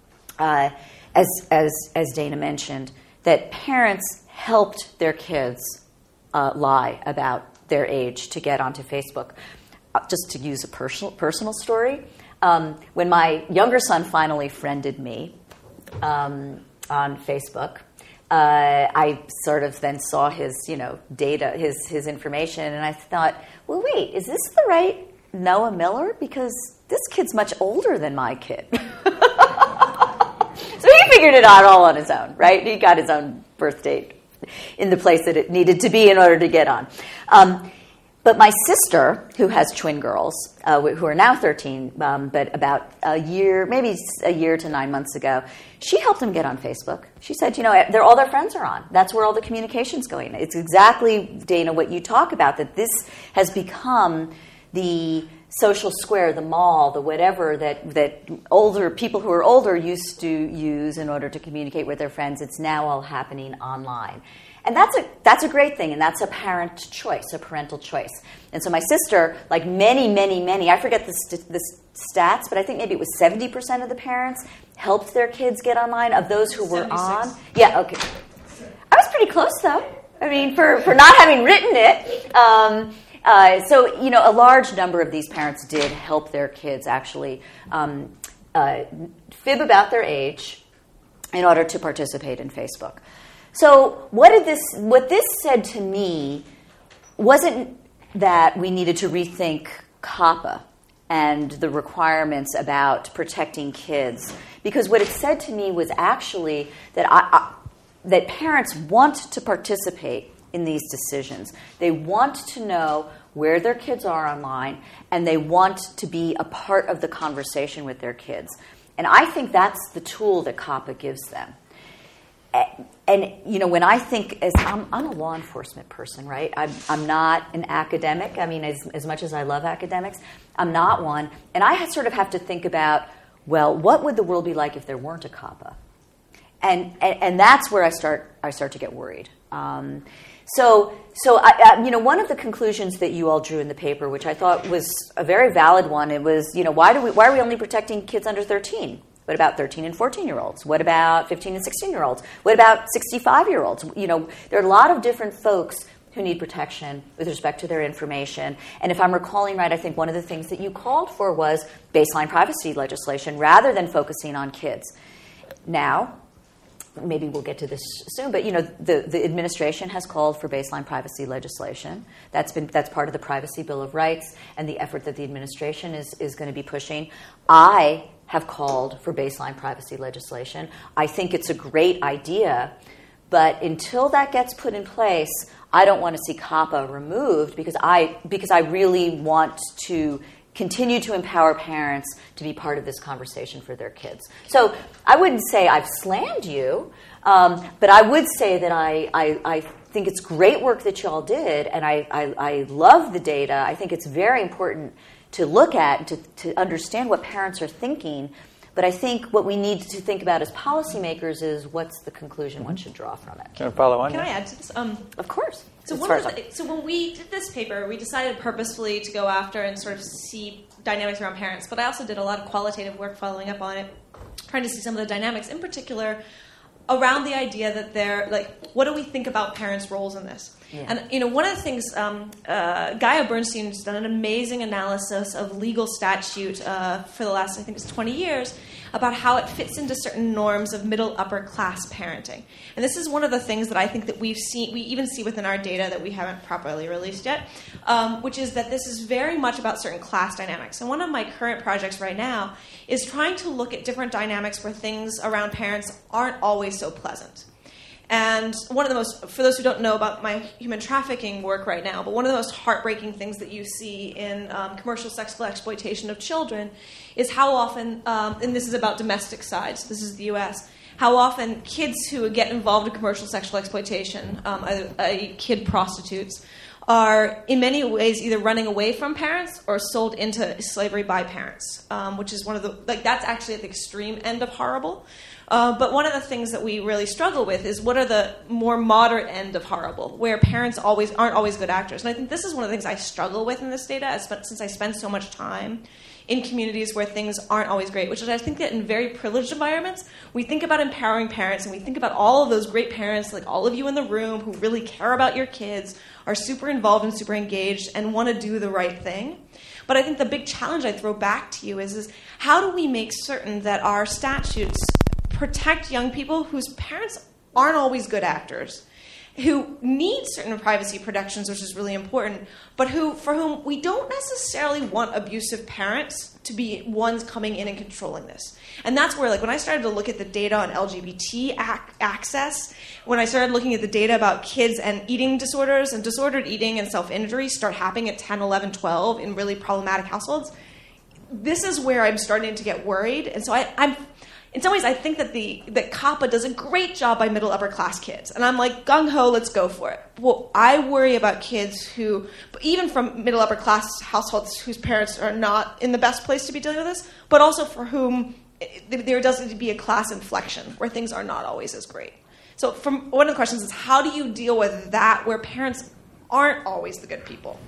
uh, as, as, as Dana mentioned, that parents helped their kids uh, lie about their age to get onto Facebook. just to use a personal personal story, um, when my younger son finally friended me um, on Facebook, uh, I sort of then saw his, you know, data, his his information, and I thought, well, wait, is this the right Noah Miller? Because this kid's much older than my kid. So he figured it out all on his own, right? He got his own birth date in the place that it needed to be in order to get on. Um, but my sister, who has twin girls, uh, who are now thirteen, um, but about a year, maybe a year to nine months ago, she helped them get on Facebook. She said, you know, they're, all their friends are on. That's where all the communication's going. It's exactly, Dana, what you talk about, that this has become the social square, the mall, the whatever that, that older people who are older used to use in order to communicate with their friends. It's now all happening online. And that's a that's a great thing, and that's a parent choice, a parental choice. And so my sister, like many, many, many, I forget the, st- the stats, but I think maybe it was seventy percent of the parents helped their kids get online, of those who were on. Yeah, okay. I was pretty close, though. I mean, for, for not having written it. Um, Uh, so, you know, a large number of these parents did help their kids actually um, uh, fib about their age in order to participate in Facebook. So what did this, what this said to me wasn't that we needed to rethink COPPA and the requirements about protecting kids, because what it said to me was actually that I, I, that parents want to participate in these decisions. They want to know where their kids are online, and they want to be a part of the conversation with their kids. And I think that's the tool that COPPA gives them. And, you know, when I think, as I'm, I'm a law enforcement person, right? I'm, I'm not an academic. I mean, as, as much as I love academics, I'm not one. And I sort of have to think about, well, what would the world be like if there weren't a COPPA? And, and, and that's where I start, I start to get worried. Um, So, so I, I, you know, one of the conclusions that you all drew in the paper, which I thought was a very valid one, it was, you know, why do we, why are we only protecting kids under thirteen? What about thirteen and fourteen-year-olds? What about fifteen and sixteen-year-olds? What about sixty-five-year-olds? You know, there are a lot of different folks who need protection with respect to their information. And if I'm recalling right, I think one of the things that you called for was baseline privacy legislation rather than focusing on kids. Now, maybe we'll get to this soon, but you know, the, the administration has called for baseline privacy legislation. That's been that's part of the Privacy Bill of Rights and the effort that the administration is, is going to be pushing. I have called for baseline privacy legislation. I think it's a great idea, but until that gets put in place, I don't want to see COPPA removed because I because I really want to continue to empower parents to be part of this conversation for their kids. So I wouldn't say I've slammed you, um, but I would say that I, I, I think it's great work that you all did, and I, I, I love the data. I think it's very important to look at, to, to understand what parents are thinking. But I think what we need to think about as policymakers is what's the conclusion one should draw from it. Can I follow on? Can I add to this? Um, of course. So, one of the, so when we did this paper, we decided purposefully to go after and sort of see dynamics around parents. But I also did a lot of qualitative work following up on it, trying to see some of the dynamics, in particular, around the idea that they're, like, what do we think about parents' roles in this? Yeah. And, you know, one of the things, um, uh, Gaia Bernstein has done an amazing analysis of legal statute uh, for the last, I think it's twenty years, about how it fits into certain norms of middle upper class parenting. And this is one of the things that I think that we've seen, we even see within our data that we haven't properly released yet, um, which is that this is very much about certain class dynamics. And one of my current projects right now is trying to look at different dynamics where things around parents aren't always so pleasant. And one of the most, for those who don't know about my human trafficking work right now, but one of the most heartbreaking things that you see in um, commercial sexual exploitation of children is how often, um, and this is about domestic side, so this is the U S, how often kids who get involved in commercial sexual exploitation, um, a, a kid prostitutes, are in many ways either running away from parents or sold into slavery by parents, um, which is one of the, like, that's actually at the extreme end of horrible. Uh, but one of the things that we really struggle with is what are the more moderate end of horrible, where parents always aren't always good actors. And I think this is one of the things I struggle with in this data, as, since I spend so much time in communities where things aren't always great, which is I think that in very privileged environments, we think about empowering parents, and we think about all of those great parents, like all of you in the room, who really care about your kids, are super involved and super engaged, and want to do the right thing. But I think the big challenge I throw back to you is, is how do we make certain that our statutes protect young people whose parents aren't always good actors, who need certain privacy protections, which is really important, but who, for whom we don't necessarily want abusive parents to be ones coming in and controlling this. And that's where, like, when I started to look at the data on L G B T ac- access, when I started looking at the data about kids and eating disorders, and disordered eating and self-injury start happening at ten, eleven, twelve in really problematic households, this is where I'm starting to get worried. And so I, I'm... In some ways, I think that the that COPPA does a great job by middle upper class kids, and I'm like gung ho, let's go for it. Well, I worry about kids who, even from middle upper class households whose parents are not in the best place to be dealing with this, but also for whom there does need to be a class inflection where things are not always as great. So, from one of the questions is, how do you deal with that where parents aren't always the good people?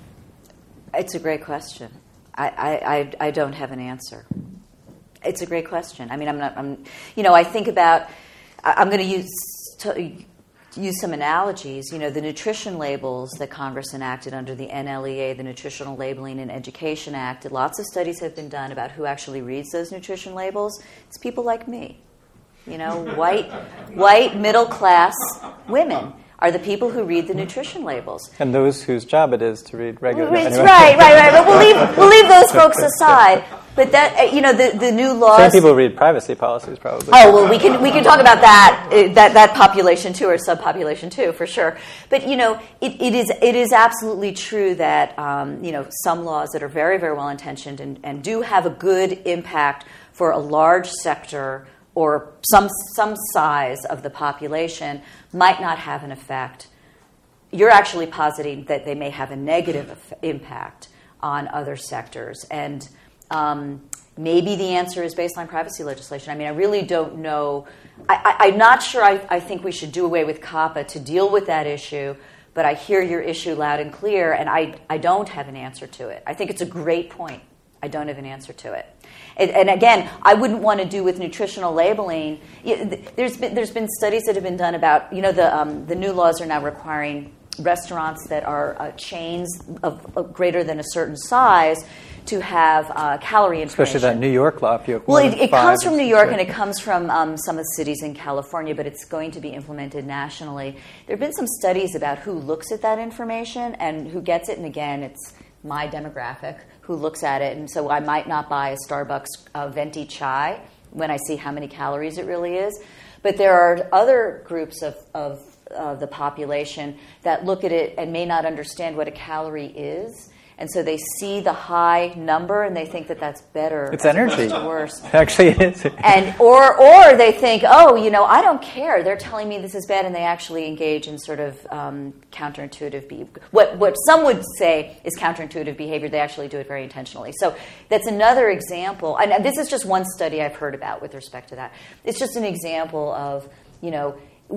It's a great question. I I, I, I don't have an answer. It's a great question. I mean, I'm not. I'm, you know, I think about. I'm going to use to, use some analogies. You know, the nutrition labels that Congress enacted under the N L E A, the Nutritional Labeling and Education Act. Lots of studies have been done about who actually reads those nutrition labels. It's people like me. You know, white, white middle class women are the people who read the nutrition labels. And those whose job it is to read regularly. It's right, right, right. But we'll leave we'll leave those folks aside. But that, you know, the, the new laws. Some people read privacy policies, probably. Oh well, we can we can talk about that that that population too, or subpopulation too, for sure. But you know, it, it is it is absolutely true that um, you know, some laws that are very very well intentioned and, and do have a good impact for a large sector or some some size of the population might not have an effect. You're actually positing that they may have a negative impact on other sectors, and um, maybe the answer is baseline privacy legislation. I mean, I really don't know. I, I, I'm not sure I, I think we should do away with COPPA to deal with that issue, but I hear your issue loud and clear, and I, I don't have an answer to it. I think it's a great point. I don't have an answer to it. And, and again, I wouldn't want to do with nutritional labeling. There's been, there's been studies that have been done about, you know, the, um, the new laws are now requiring restaurants that are uh, chains of, of greater than a certain size to have uh, calorie information. Especially that New York law. If you well, it, it comes from New York and it comes from um, some of the cities in California, but it's going to be implemented nationally. There have been some studies about who looks at that information and who gets it, and again, it's my demographic who looks at it, and so I might not buy a Starbucks uh, venti chai when I see how many calories it really is. But there are other groups of, of uh, the population that look at it and may not understand what a calorie is, and so they see the high number and they think that that's better. It's energy. Worse. Actually, it is. And or or they think, oh, you know, I don't care. They're telling me this is bad, and they actually engage in sort of um, counterintuitive behavior. What what some would say is counterintuitive behavior. They actually do it very intentionally. So that's another example. And this is just one study I've heard about with respect to that. It's just an example of, you know,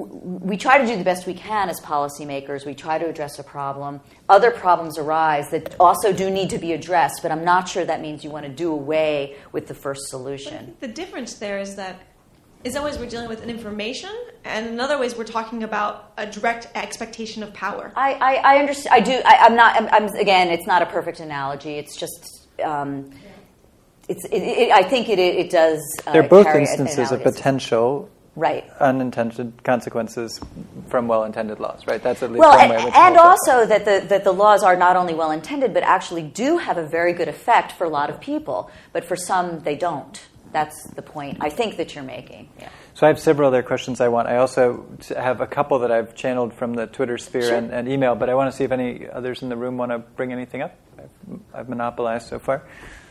we try to do the best we can as policymakers. We try to address a problem. Other problems arise that also do need to be addressed, but I'm not sure that means you want to do away with the first solution. The difference there is that in some ways we're dealing with an information, and in other ways we're talking about a direct expectation of power. I, I, I understand. I do. I, I'm not. I'm, I'm again. It's not a perfect analogy. It's just. Um, it's. It, it, I think it. It does. Uh, They're both carry instances of analogous. potential. Right. Unintended consequences from well-intended laws, right? That's at least well, one way. and, of and also that the that the laws are not only well-intended, but actually do have a very good effect for a lot of people. But for some, they don't. That's the point I think that you're making. Yeah. So I have several other questions I want. I also have a couple that I've channeled from the Twitter sphere Sure. and, and email, but I want to see if any others in the room want to bring anything up. I've, I've monopolized so far.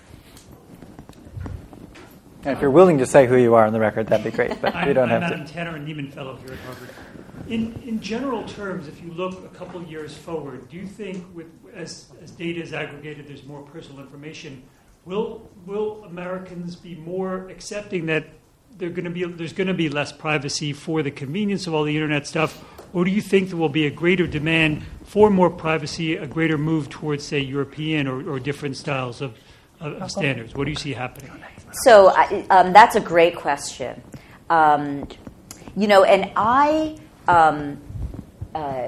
And if you're willing to say who you are on the record, that'd be great, but I'm, you don't I'm have Adam to. Tanner, a Nieman Fellow here at Harvard. In in general terms, if you look a couple years forward, do you think with as, as data is aggregated, there's more personal information, will will Americans be more accepting that they're going to be there's going to be less privacy for the convenience of all the internet stuff, or do you think there will be a greater demand for more privacy, a greater move towards, say, European or, or different styles of, of, of standards? What do you see happening? So I- um, that's a great question. Um, you know, and I, um, uh,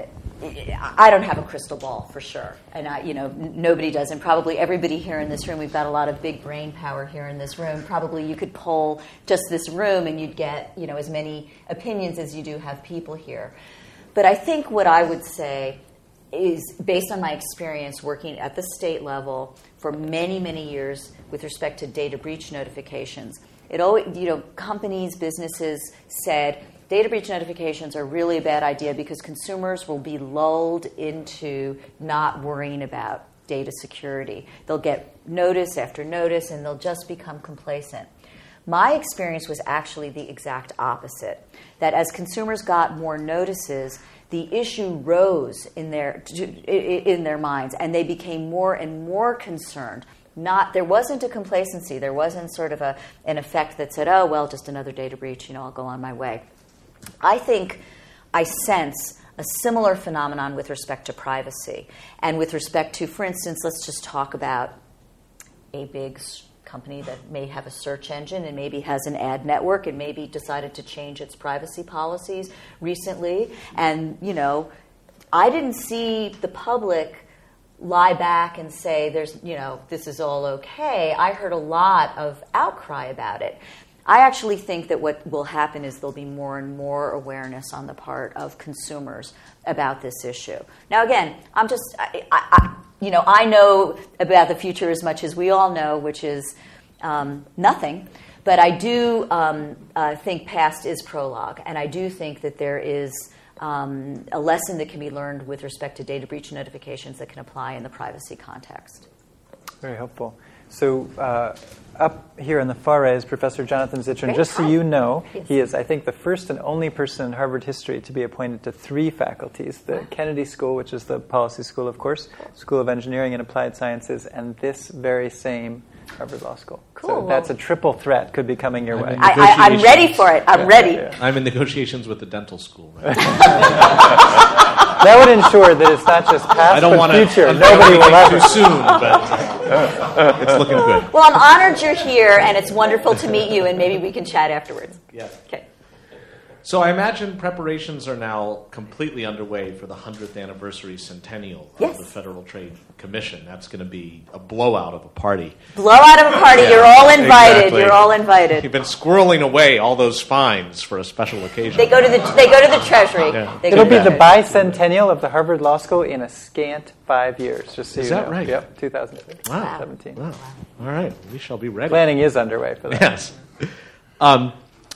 I don't have a crystal ball for sure, and I, you know, n- nobody does, and probably everybody here in this room. We've got a lot of big brain power here in this room. Probably you could poll just this room, and you'd get, you know, as many opinions as you do have people here. But I think what I would say is, based on my experience working at the state level for many, many years with respect to data breach notifications, it always, you know, companies, businesses said data breach notifications are really a bad idea because consumers will be lulled into not worrying about data security. They'll get notice after notice, and they'll just become complacent. My experience was actually the exact opposite, that as consumers got more notices, the issue rose in their in their minds, and they became more and more concerned. Not there wasn't a complacency. There wasn't sort of a an effect that said, "Oh, well, just another data breach. You know, I'll go on my way." I think I sense a similar phenomenon with respect to privacy, and with respect to, for instance, let's just talk about a big company that may have a search engine and maybe has an ad network and maybe decided to change its privacy policies recently. And, you know, I didn't see the public lie back and say, there's, you know, this is all okay. I heard a lot of outcry about it. I actually think that what will happen is there'll be more and more awareness on the part of consumers about this issue. Now, again, I'm just, I, I, I, you know, I know about the future as much as we all know, which is um, nothing. But I do um, uh, think past is prologue, and I do think that there is um, a lesson that can be learned with respect to data breach notifications that can apply in the privacy context. Very helpful. So uh, up here in the far right is Professor Jonathan Zittrain. Great. Just so Hi. you know, Yes. he is, I think, the first and only person in Harvard history to be appointed to three faculties, the Kennedy School, which is the policy school, of course, School of Engineering and Applied Sciences, and this very same Harvard Law School. Cool. So that's a triple threat could be coming your I'm way. in I, I, I'm ready for it. I'm Yeah, ready. yeah. I'm in negotiations with the dental school. Right? That would ensure that it's not just I past don't but want to future. Nobody will ever. too soon, but it's looking good. Well, I'm honored you're here, and it's wonderful to meet you, and maybe we can chat afterwards. Yeah. Okay. So I imagine preparations are now completely underway for the hundredth anniversary centennial Yes. of the Federal Trade Commission. That's going to be a blowout of a party. Blowout of a party. Yeah, You're all invited. exactly. You're all invited. You've been squirreling away all those fines for a special occasion. They go to the they go to the Treasury. Yeah. They go It'll to be the the Treasury. bicentennial of the Harvard Law School in a scant five years, just so Is you that know. right? Yep, two thousand Wow. seventeen. Wow. All right, we shall be ready. Planning is underway for that. Yes. Um,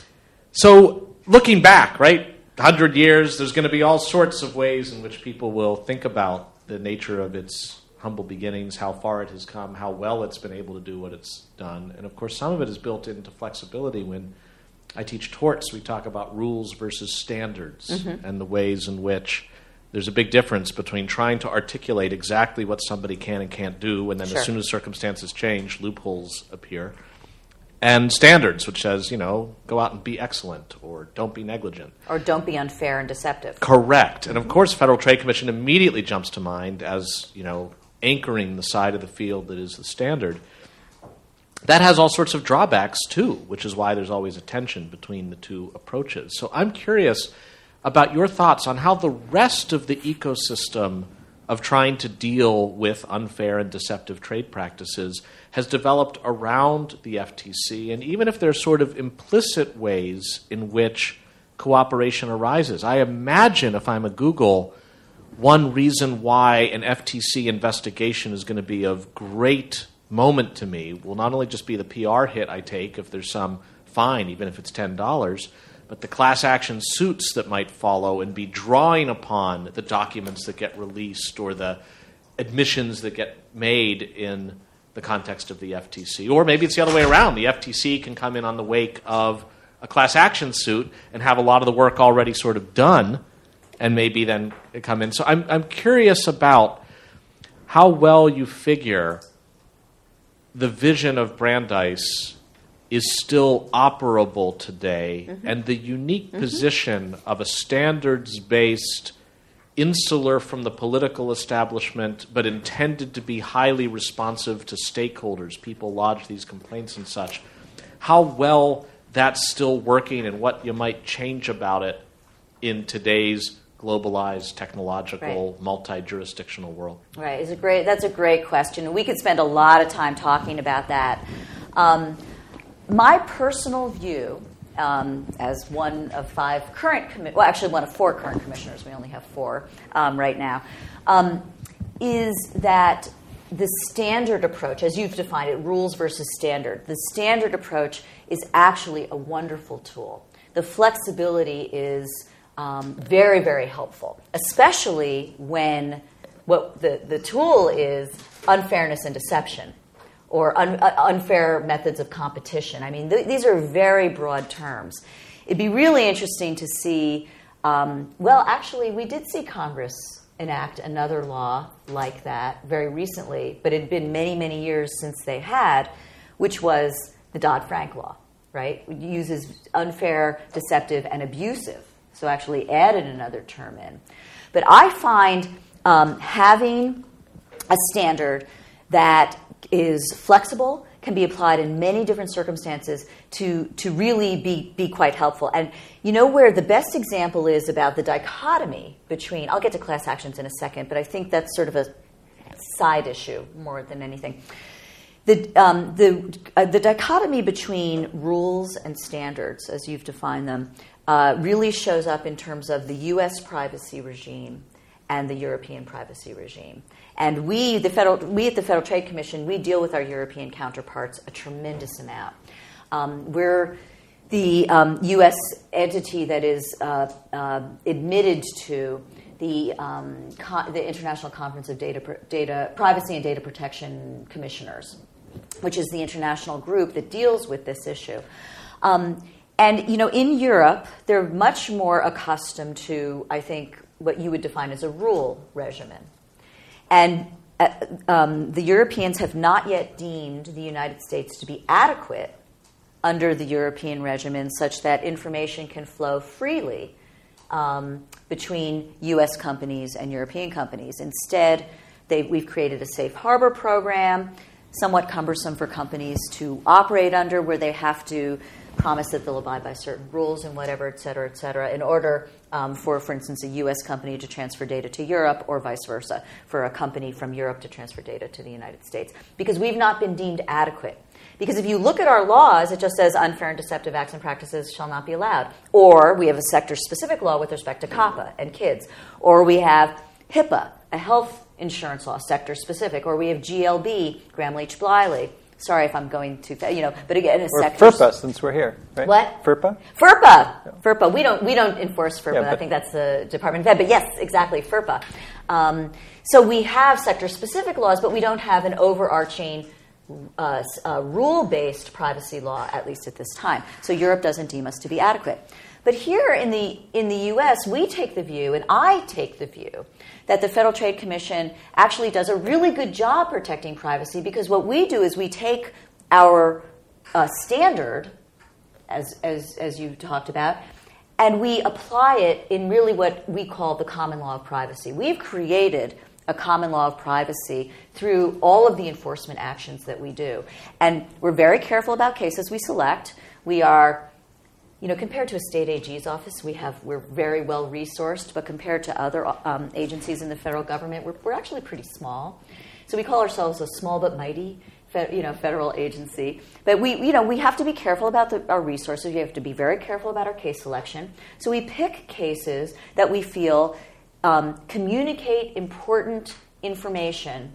so looking back, right, one hundred years, there's going to be all sorts of ways in which people will think about the nature of its humble beginnings, how far it has come, how well it's been able to do what it's done. And, of course, some of it is built into flexibility. When I teach torts, we talk about rules versus standards Mm-hmm. and the ways in which there's a big difference between trying to articulate exactly what somebody can and can't do, and then Sure. as soon as circumstances change, loopholes appear, and standards, which says, you know, go out and be excellent or don't be negligent. Or don't be unfair and deceptive. Correct. And, of course, Federal Trade Commission immediately jumps to mind as, you know, anchoring the side of the field that is the standard. That has all sorts of drawbacks, too, which is why there's always a tension between the two approaches. So I'm curious about your thoughts on how the rest of the ecosystem of trying to deal with unfair and deceptive trade practices has developed around the F T C, and even if there's sort of implicit ways in which cooperation arises. I imagine, if I'm a Google, one reason why an F T C investigation is going to be of great moment to me will not only just be the P R hit I take if there's some fine, even if it's ten dollars, but the class action suits that might follow and be drawing upon the documents that get released or the admissions that get made in the context of the F T C. Or maybe it's the other way around. The F T C can come in on the wake of a class action suit and have a lot of the work already sort of done and maybe then come in. So I'm I'm curious about how well you figure the vision of Brandeis is still operable today, mm-hmm. and the unique mm-hmm. position of a standards-based, insular from the political establishment, but intended to be highly responsive to stakeholders. People lodge these complaints and such. How well that's still working and what you might change about it in today's globalized, technological, right. multi-jurisdictional world? Right. It's a great, that's a great question. We could spend a lot of time talking about that. Um, my personal view, um, as one of five current, commi- well, actually one of four current commissioners, we only have four um, right now, um, is that the standard approach, as you've defined it, rules versus standard, the standard approach is actually a wonderful tool. The flexibility is um, very, very helpful, especially when what the, the tool is unfairness and deception, or un, uh, unfair methods of competition. I mean, th- these are very broad terms. It'd be really interesting to see, um, well, actually, we did see Congress enact another law like that very recently, but it had been many, many years since they had, which was the Dodd-Frank law, right? It uses unfair, deceptive, and abusive, so actually added another term in. But I find um, having a standard that is flexible, can be applied in many different circumstances to, to really be, be quite helpful. And you know where the best example is about the dichotomy between, I'll get to class actions in a second, but I think that's sort of a side issue more than anything. The, um, the, uh, the dichotomy between rules and standards, as you've defined them, uh, really shows up in terms of the U S privacy regime and the European privacy regime. And we, the federal, we at the Federal Trade Commission, we deal with our European counterparts a tremendous amount. Um, we're the um, U S entity that is uh, uh, admitted to the um, con- the International Conference of Data, Data Privacy and Data Protection Commissioners, which is the international group that deals with this issue. Um, and you know, in Europe, they're much more accustomed to, I think, what you would define as a rule regimen. And uh, um, the Europeans have not yet deemed the United States to be adequate under the European regimen such that information can flow freely um, between U S companies and European companies. Instead, we've created a safe harbor program, somewhat cumbersome for companies to operate under, where they have to promise that they'll abide by certain rules and whatever, et cetera, et cetera, in order um, for, for instance, a U S company to transfer data to Europe, or vice versa, for a company from Europe to transfer data to the United States. Because we've not been deemed adequate. Because if you look at our laws, it just says unfair and deceptive acts and practices shall not be allowed. Or we have a sector-specific law with respect to COPPA and kids. Or we have HIPAA, a health insurance law, sector-specific. Or we have G L B, Gramm-Leach-Bliley. Sorry if I'm going too fast, you know, but again, it's or sector. FERPA, since we're here, right? What? FERPA? FERPA. Yeah. FERPA. We don't we don't enforce FERPA. Yeah, I think that's the Department of Ed. But yes, exactly, FERPA. Um, so we have sector-specific laws, but we don't have an overarching uh, uh, rule-based privacy law, at least at this time. So Europe doesn't deem us to be adequate. But here in the in the U S, we take the view, and I take the view, that the Federal Trade Commission actually does a really good job protecting privacy, because what we do is we take our uh, standard, as, as, as you talked about, and we apply it in really what we call the common law of privacy. We've created a common law of privacy through all of the enforcement actions that we do. And we're very careful about cases we select. We are... You know, compared to a state A G's office, we have we're very well resourced, but compared to other um, agencies in the federal government, we're, we're actually pretty small. So we call ourselves a small but mighty, fe- you know, federal agency. But we, you know, we have to be careful about the, our resources. We have to be very careful about our case selection. So we pick cases that we feel um, communicate important information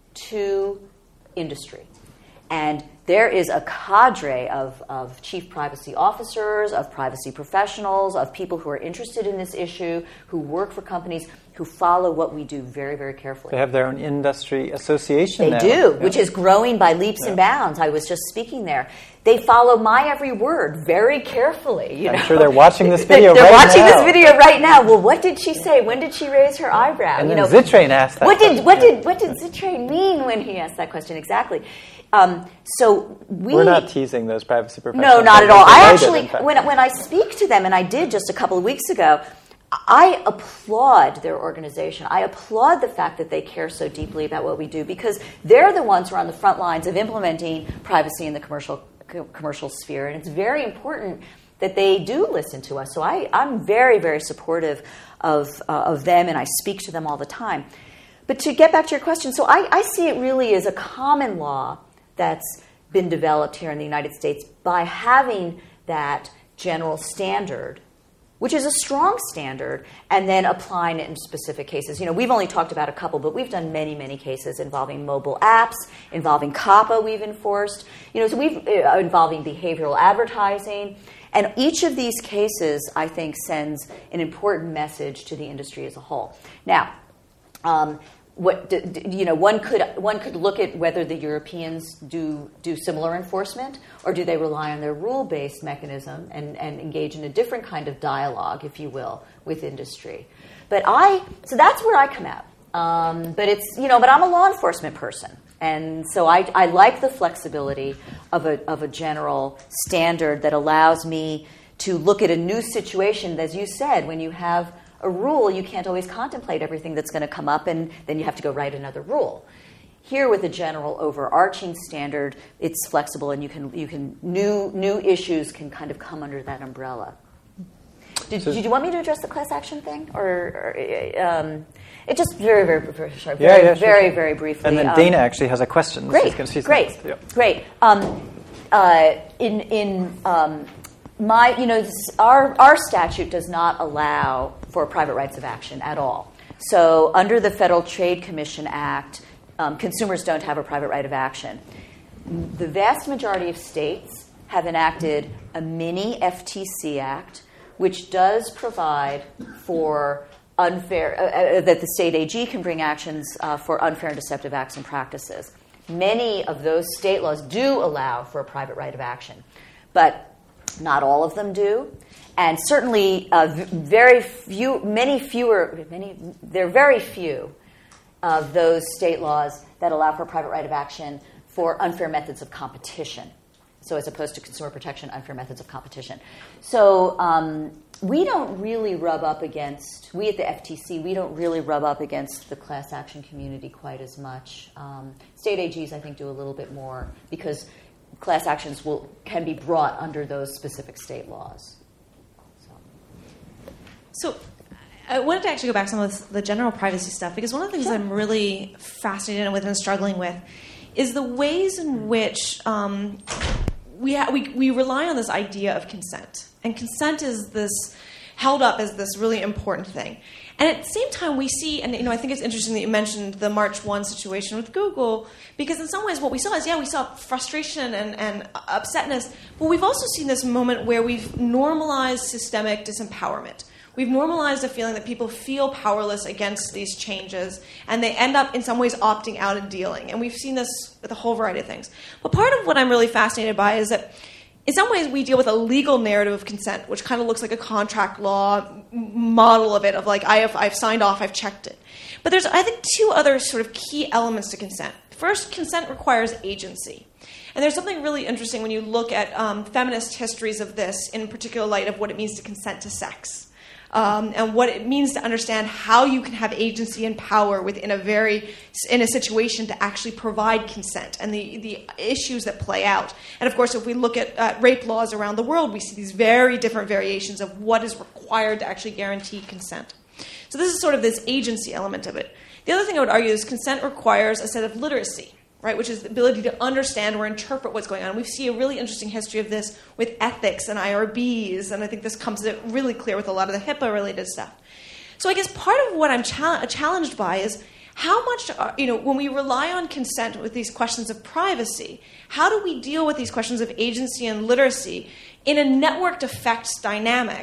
to industry. And there is a cadre of, of chief privacy officers, of privacy professionals, of people who are interested in this issue, who work for companies, who follow what we do very, very carefully. They have their own industry association They now. do, Yeah. which is growing by leaps Yeah. and bounds. I was just speaking there. They follow my every word very carefully. You I'm know? sure they're watching this They're- video They're right watching now. this video right now. Well, what did she say? When did she raise her eyebrow? And you then know, Zittrain asked that what did question. what Yeah. did what did Zittrain mean when he asked that question exactly? Um, so we We're not teasing those privacy professionals. no, not at all. They I did, actually, in fact. when when I speak to them, and I did just a couple of weeks ago, I applaud their organization. I applaud the fact that they care so deeply about what we do, because they're the ones who are on the front lines of implementing privacy in the commercial co- commercial sphere, and it's very important that they do listen to us. So I, I'm very, very supportive of uh, of them, and I speak to them all the time. But to get back to your question, so I, I see it really as a common law that's been developed here in the United States by having that general standard, which is a strong standard, and then applying it in specific cases. You know, we've only talked about a couple, but we've done many, many cases involving mobile apps, involving COPPA we've enforced, you know, so we've uh, involving behavioral advertising. And each of these cases, I think, sends an important message to the industry as a whole. Now, um, what d- d- you know, one could one could look at whether the Europeans do do similar enforcement, or do they rely on their rule-based mechanism and, and engage in a different kind of dialogue, if you will, with industry. But I so that's where I come out. Um, but it's you know, but I'm a law enforcement person, and so I, I like the flexibility of a of a general standard that allows me to look at a new situation. As you said, when you have a rule, you can't always contemplate everything that's going to come up, and then you have to go write another rule. Here, with a general overarching standard, it's flexible, and you can you can new new issues can kind of come under that umbrella. Did, So- did you want me to address the class action thing, or, or um, it just very very very sorry, Yeah, very yeah, sure, very, sure. very briefly? And then um, Dana actually has a question. Great, She's gonna- she's great, next. Yeah. great. Um, uh, in in um, my, you know, this- our our statute does not allow for private rights of action at all. So under the Federal Trade Commission Act, um, consumers don't have a private right of action. The vast majority of states have enacted a mini F T C Act, which does provide for unfair, uh, uh, that the state A G can bring actions uh, for unfair and deceptive acts and practices. Many of those state laws do allow for a private right of action, but not all of them do. And certainly uh, v- very few, many fewer, many, there are very few of those state laws that allow for a private right of action for unfair methods of competition. So as opposed to consumer protection, unfair methods of competition. So um, we don't really rub up against, we at the F T C, we don't really rub up against the class action community quite as much. Um, state A Gs, I think, do a little bit more because class actions will can be brought under those specific state laws. So I wanted to actually go back to some of the general privacy stuff, because one of the things Sure. I'm really fascinated with and struggling with is the ways in which um, we, ha- we we rely on this idea of consent. And consent is this held up as this really important thing. And at the same time, we see, and you know, I think it's interesting that you mentioned the March first situation with Google, because in some ways what we saw is, yeah, we saw frustration and, and upsetness, but we've also seen this moment where we've normalized systemic disempowerment. We've normalized a feeling that people feel powerless against these changes, and they end up in some ways opting out and dealing. And we've seen this with a whole variety of things. But part of what I'm really fascinated by is that in some ways we deal with a legal narrative of consent, which kind of looks like a contract law m- model of it, of like, I have, I've signed off, I've checked it. But there's, I think, two other sort of key elements to consent. First, consent requires agency. And there's something really interesting when you look at um, feminist histories of this, in particular light of what it means to consent to sex. Um, and what it means to understand how you can have agency and power within a very in a situation to actually provide consent, and the, the issues that play out. And of course, if we look at uh, rape laws around the world, we see these very different variations of what is required to actually guarantee consent. So this is sort of this agency element of it. The other thing I would argue is consent requires a set of literacy, right, which is the ability to understand or interpret what's going on. We see a really interesting history of this with ethics and I R Bs, and I think this comes really clear with a lot of the HIPAA-related stuff. So I guess part of what I'm cha- challenged by is how much, are, you know, when we rely on consent with these questions of privacy, how do we deal with these questions of agency and literacy in a networked effects dynamic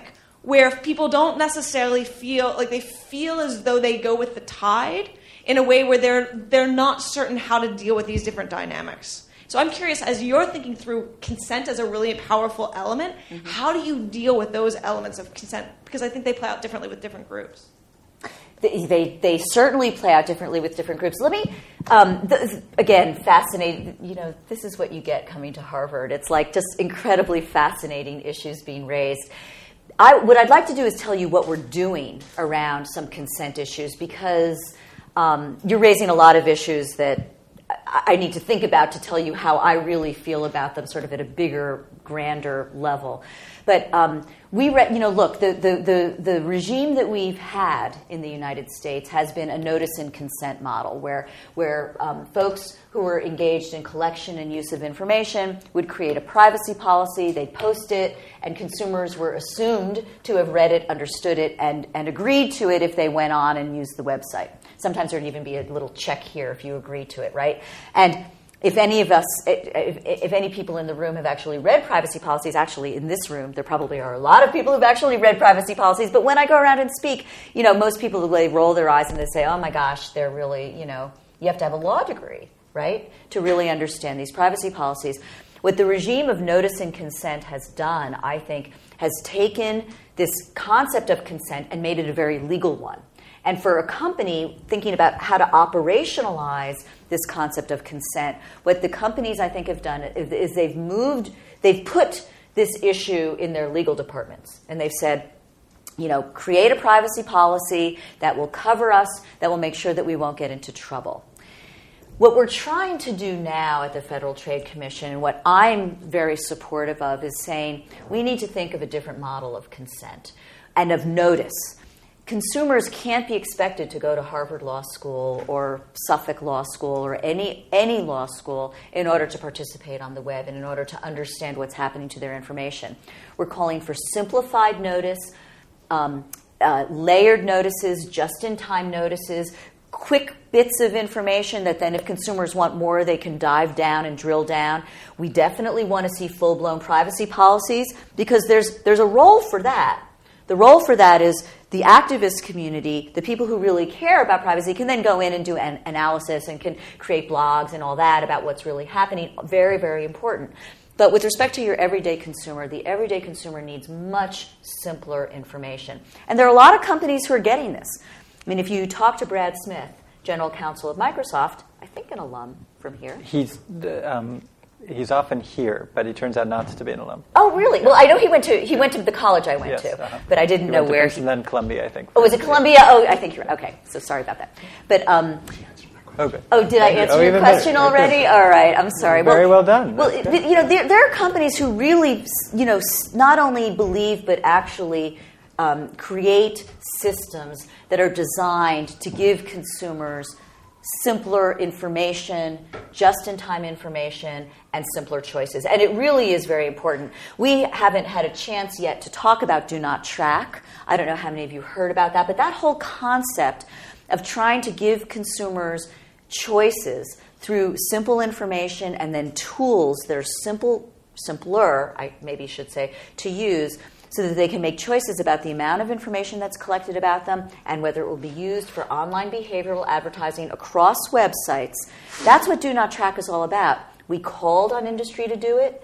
where people don't necessarily feel like they feel as though they go with the tide in a way where they're they're not certain how to deal with these different dynamics. So I'm curious, as you're thinking through consent as a really powerful element, mm-hmm. how do you deal with those elements of consent? Because I think they play out differently with different groups. They, they, they certainly play out differently with different groups. Let me, um, th- again, fascinating. You know, this is what you get coming to Harvard. It's like just incredibly fascinating issues being raised. I, what I'd like to do is tell you what we're doing around some consent issues, because um, you're raising a lot of issues that I need to think about to tell you how I really feel about them, sort of at a bigger, grander level. But um, we, re- you know, look, the, the, the, the regime that we've had in the United States has been a notice and consent model, where where um, folks who were engaged in collection and use of information would create a privacy policy, they'd post it, and consumers were assumed to have read it, understood it, and, and agreed to it if they went on and used the website. Sometimes there'd even be a little check here if you agree to it, right? And if any of us, if, if any people in the room have actually read privacy policies, actually in this room, there probably are a lot of people who've actually read privacy policies, but when I go around and speak, you know, most people, they roll their eyes and they say, oh my gosh, they're really, you know, you have to have a law degree, right, to really understand these privacy policies. What the regime of notice and consent has done, I think, has taken this concept of consent and made it a very legal one. And for a company thinking about how to operationalize this concept of consent, what the companies, I think, have done is, is they've moved, they've put this issue in their legal departments. And they've said, you know, create a privacy policy that will cover us, that will make sure that we won't get into trouble. What we're trying to do now at the Federal Trade Commission, and what I'm very supportive of, is saying we need to think of a different model of consent and of notice. Consumers can't be expected to go to Harvard Law School or Suffolk Law School or any any law school in order to participate on the web and in order to understand what's happening to their information. We're calling for simplified notice, um, uh, layered notices, just-in-time notices, quick bits of information that then if consumers want more, they can dive down and drill down. We definitely want to see full-blown privacy policies because there's there's a role for that. The role for that is the activist community, the people who really care about privacy, can then go in and do an analysis and can create blogs and all that about what's really happening. Very, very important. But with respect to your everyday consumer, the everyday consumer needs much simpler information. And there are a lot of companies who are getting this. I mean, if you talk to Brad Smith, general counsel of Microsoft, I think an alum from here. He's um, he's often here, but he turns out not to be an alum. Oh, really? Well, I know he went to he went to the college I went yes, to, uh-huh. but I didn't he know went where. To Princeton, then Columbia, I think. Oh, was it Columbia? Oh, I think you're right. Okay, so sorry about that. But um, oh, good. oh, did I answer oh, your question better. already? All right, I'm sorry. Very well, well done. Well, it, you know, there, there are companies who really, you know, not only believe but actually um, create systems that are designed to give consumers simpler information, just-in-time information, and simpler choices. And it really is very important. We haven't had a chance yet to talk about Do Not Track. I don't know how many of you heard about that, but that whole concept of trying to give consumers choices through simple information and then tools that are simple, simpler, I maybe should say, to use, so that they can make choices about the amount of information that's collected about them and whether it will be used for online behavioral advertising across websites. That's what Do Not Track is all about. We called on industry to do it.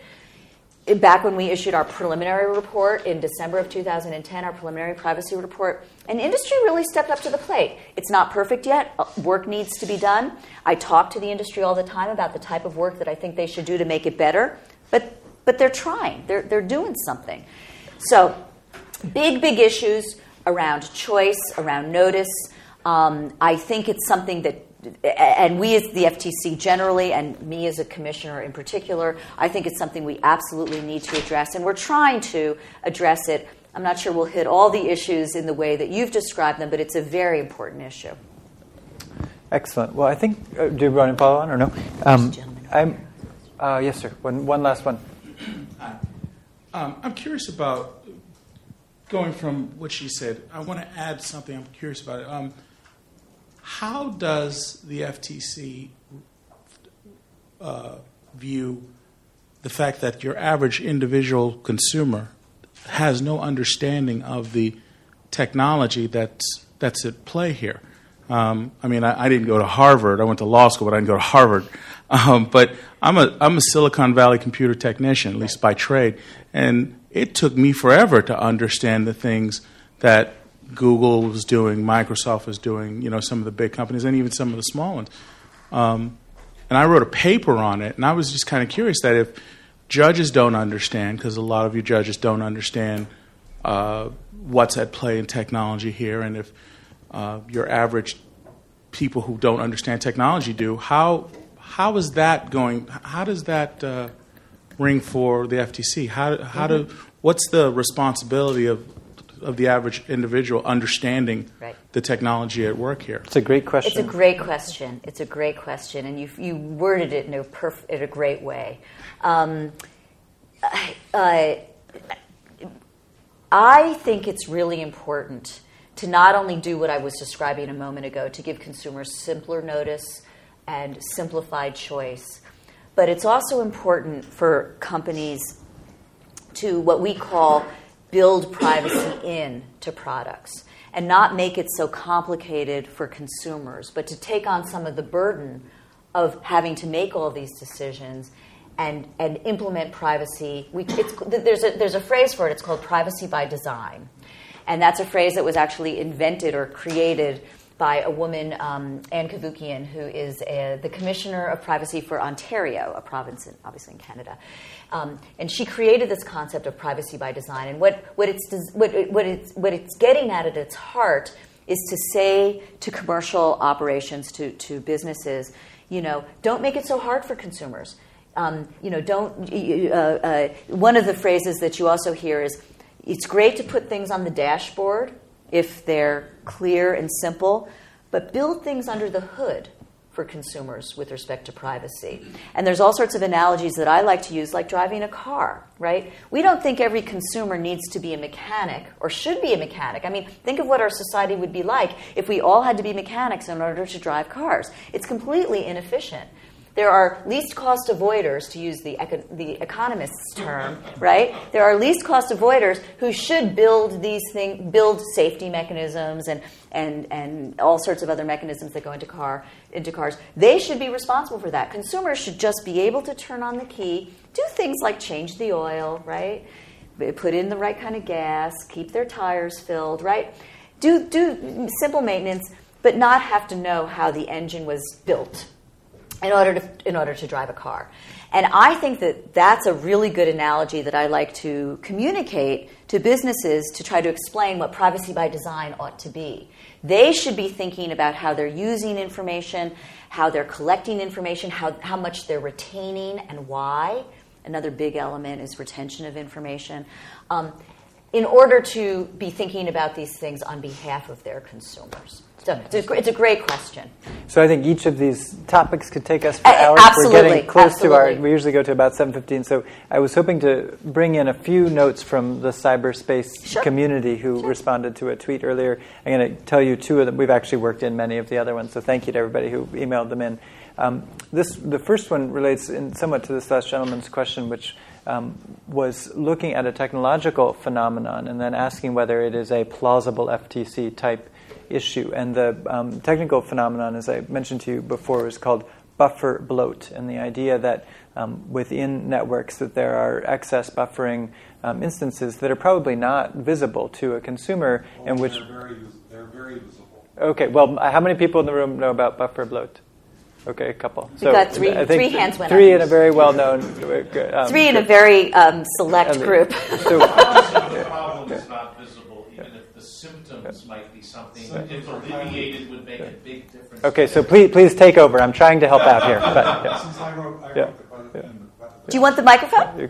Back when we issued our preliminary report in December of two thousand ten, our preliminary privacy report, and industry really stepped up to the plate. It's not perfect yet. Work needs to be done. I talk to the industry all the time about the type of work that I think they should do to make it better, but but they're trying. They're they're doing something. So, big, big issues around choice, around notice. Um, I think it's something that, and we as the F T C generally, and me as a commissioner in particular, I think it's something we absolutely need to address. And we're trying to address it. I'm not sure we'll hit all the issues in the way that you've described them, but it's a very important issue. Excellent. Well, I think, uh, do you want to follow on or no? Um, I'm, uh, yes, sir. One, one last one. Hi. Um, I'm curious about going from what she said. I want to add something. I'm curious about it. Um, how does the F T C uh, view the fact that your average individual consumer has no understanding of the technology that's that's at play here. Um, I mean, I, I didn't go to Harvard. I went to law school, but I didn't go to Harvard. Um, but I'm a I'm a Silicon Valley computer technician, at least by trade, and it took me forever to understand the things that Google was doing, Microsoft was doing, you know, some of the big companies, and even some of the small ones. Um, and I wrote a paper on it, and I was just kind of curious that if judges don't understand, because a lot of you judges don't understand uh, what's at play in technology here, and if uh, your average people who don't understand technology do, how how is that going? How does that uh, ring for the F T C? How how mm-hmm. do what's the responsibility of of the average individual understanding right. the technology at work here? It's a great question. It's a great question. It's a great question, and you you worded it in a perf- in a great way. Um, uh, I think it's really important to not only do what I was describing a moment ago, to give consumers simpler notice and simplified choice, but it's also important for companies to what we call build privacy in to products and not make it so complicated for consumers, but to take on some of the burden of having to make all these decisions and, and implement privacy. We, it's, there's, a, there's a phrase for it. It's called privacy by design. And that's a phrase that was actually invented or created by a woman, um, Anne Cavoukian, who is a, the Commissioner of Privacy for Ontario, a province, in, obviously in Canada. Um, and she created this concept of privacy by design. And what, what, it's, what, what, it's, what it's getting at at its heart is to say to commercial operations, to, to businesses, you know, don't make it so hard for consumers. Um, you know, don't. Uh, uh, one of the phrases that you also hear is, it's great to put things on the dashboard if they're clear and simple, but build things under the hood for consumers with respect to privacy. And there's all sorts of analogies that I like to use, like driving a car, right? We don't think every consumer needs to be a mechanic or should be a mechanic. I mean, think of what our society would be like if we all had to be mechanics in order to drive cars. It's completely inefficient. There are least cost avoiders, to use the eco- the economist's term, right? There are least cost avoiders who should build these things, build safety mechanisms and, and, and all sorts of other mechanisms that go into car into cars. They should be responsible for that. Consumers should just be able to turn on the key, do things like change the oil, right? Put in the right kind of gas, keep their tires filled, right? Do do simple maintenance, but not have to know how the engine was built in order to in order to drive a car. And I think that that's a really good analogy that I like to communicate to businesses to try to explain what privacy by design ought to be. They should be thinking about how they're using information, how they're collecting information, how, how much they're retaining and why. Another big element is retention of information. Um, in order to be thinking about these things on behalf of their consumers. So it's a, it's a great question. So I think each of these topics could take us for uh, hours. Absolutely. We're getting close absolutely. to our, we usually go to about seven fifteen. So I was hoping to bring in a few notes from the cyberspace sure. community who sure. responded to a tweet earlier. I'm going to tell you two of them. We've actually worked in many of the other ones, so thank you to everybody who emailed them in. Um, this The first one relates in somewhat to this last gentleman's question, which um, was looking at a technological phenomenon and then asking whether it is a plausible F T C type issue. And the um, technical phenomenon, as I mentioned to you before, is called buffer bloat, and the idea that um, within networks that there are excess buffering um, instances that are probably not visible to a consumer, well, and which they're very, they're very visible. Okay, well, how many people in the room know about buffer bloat? Okay, a couple. We've so got three, I think three hands went Three up. in a very well-known... Um, three in a very um, select group. So, the problem is not visible, even if the symptoms might be something that if alleviated would make a big difference. Okay, so please please take over. I'm trying to help out here. But, yeah. Since I wrote, I yeah. wrote the, yeah. the, Do you want the microphone?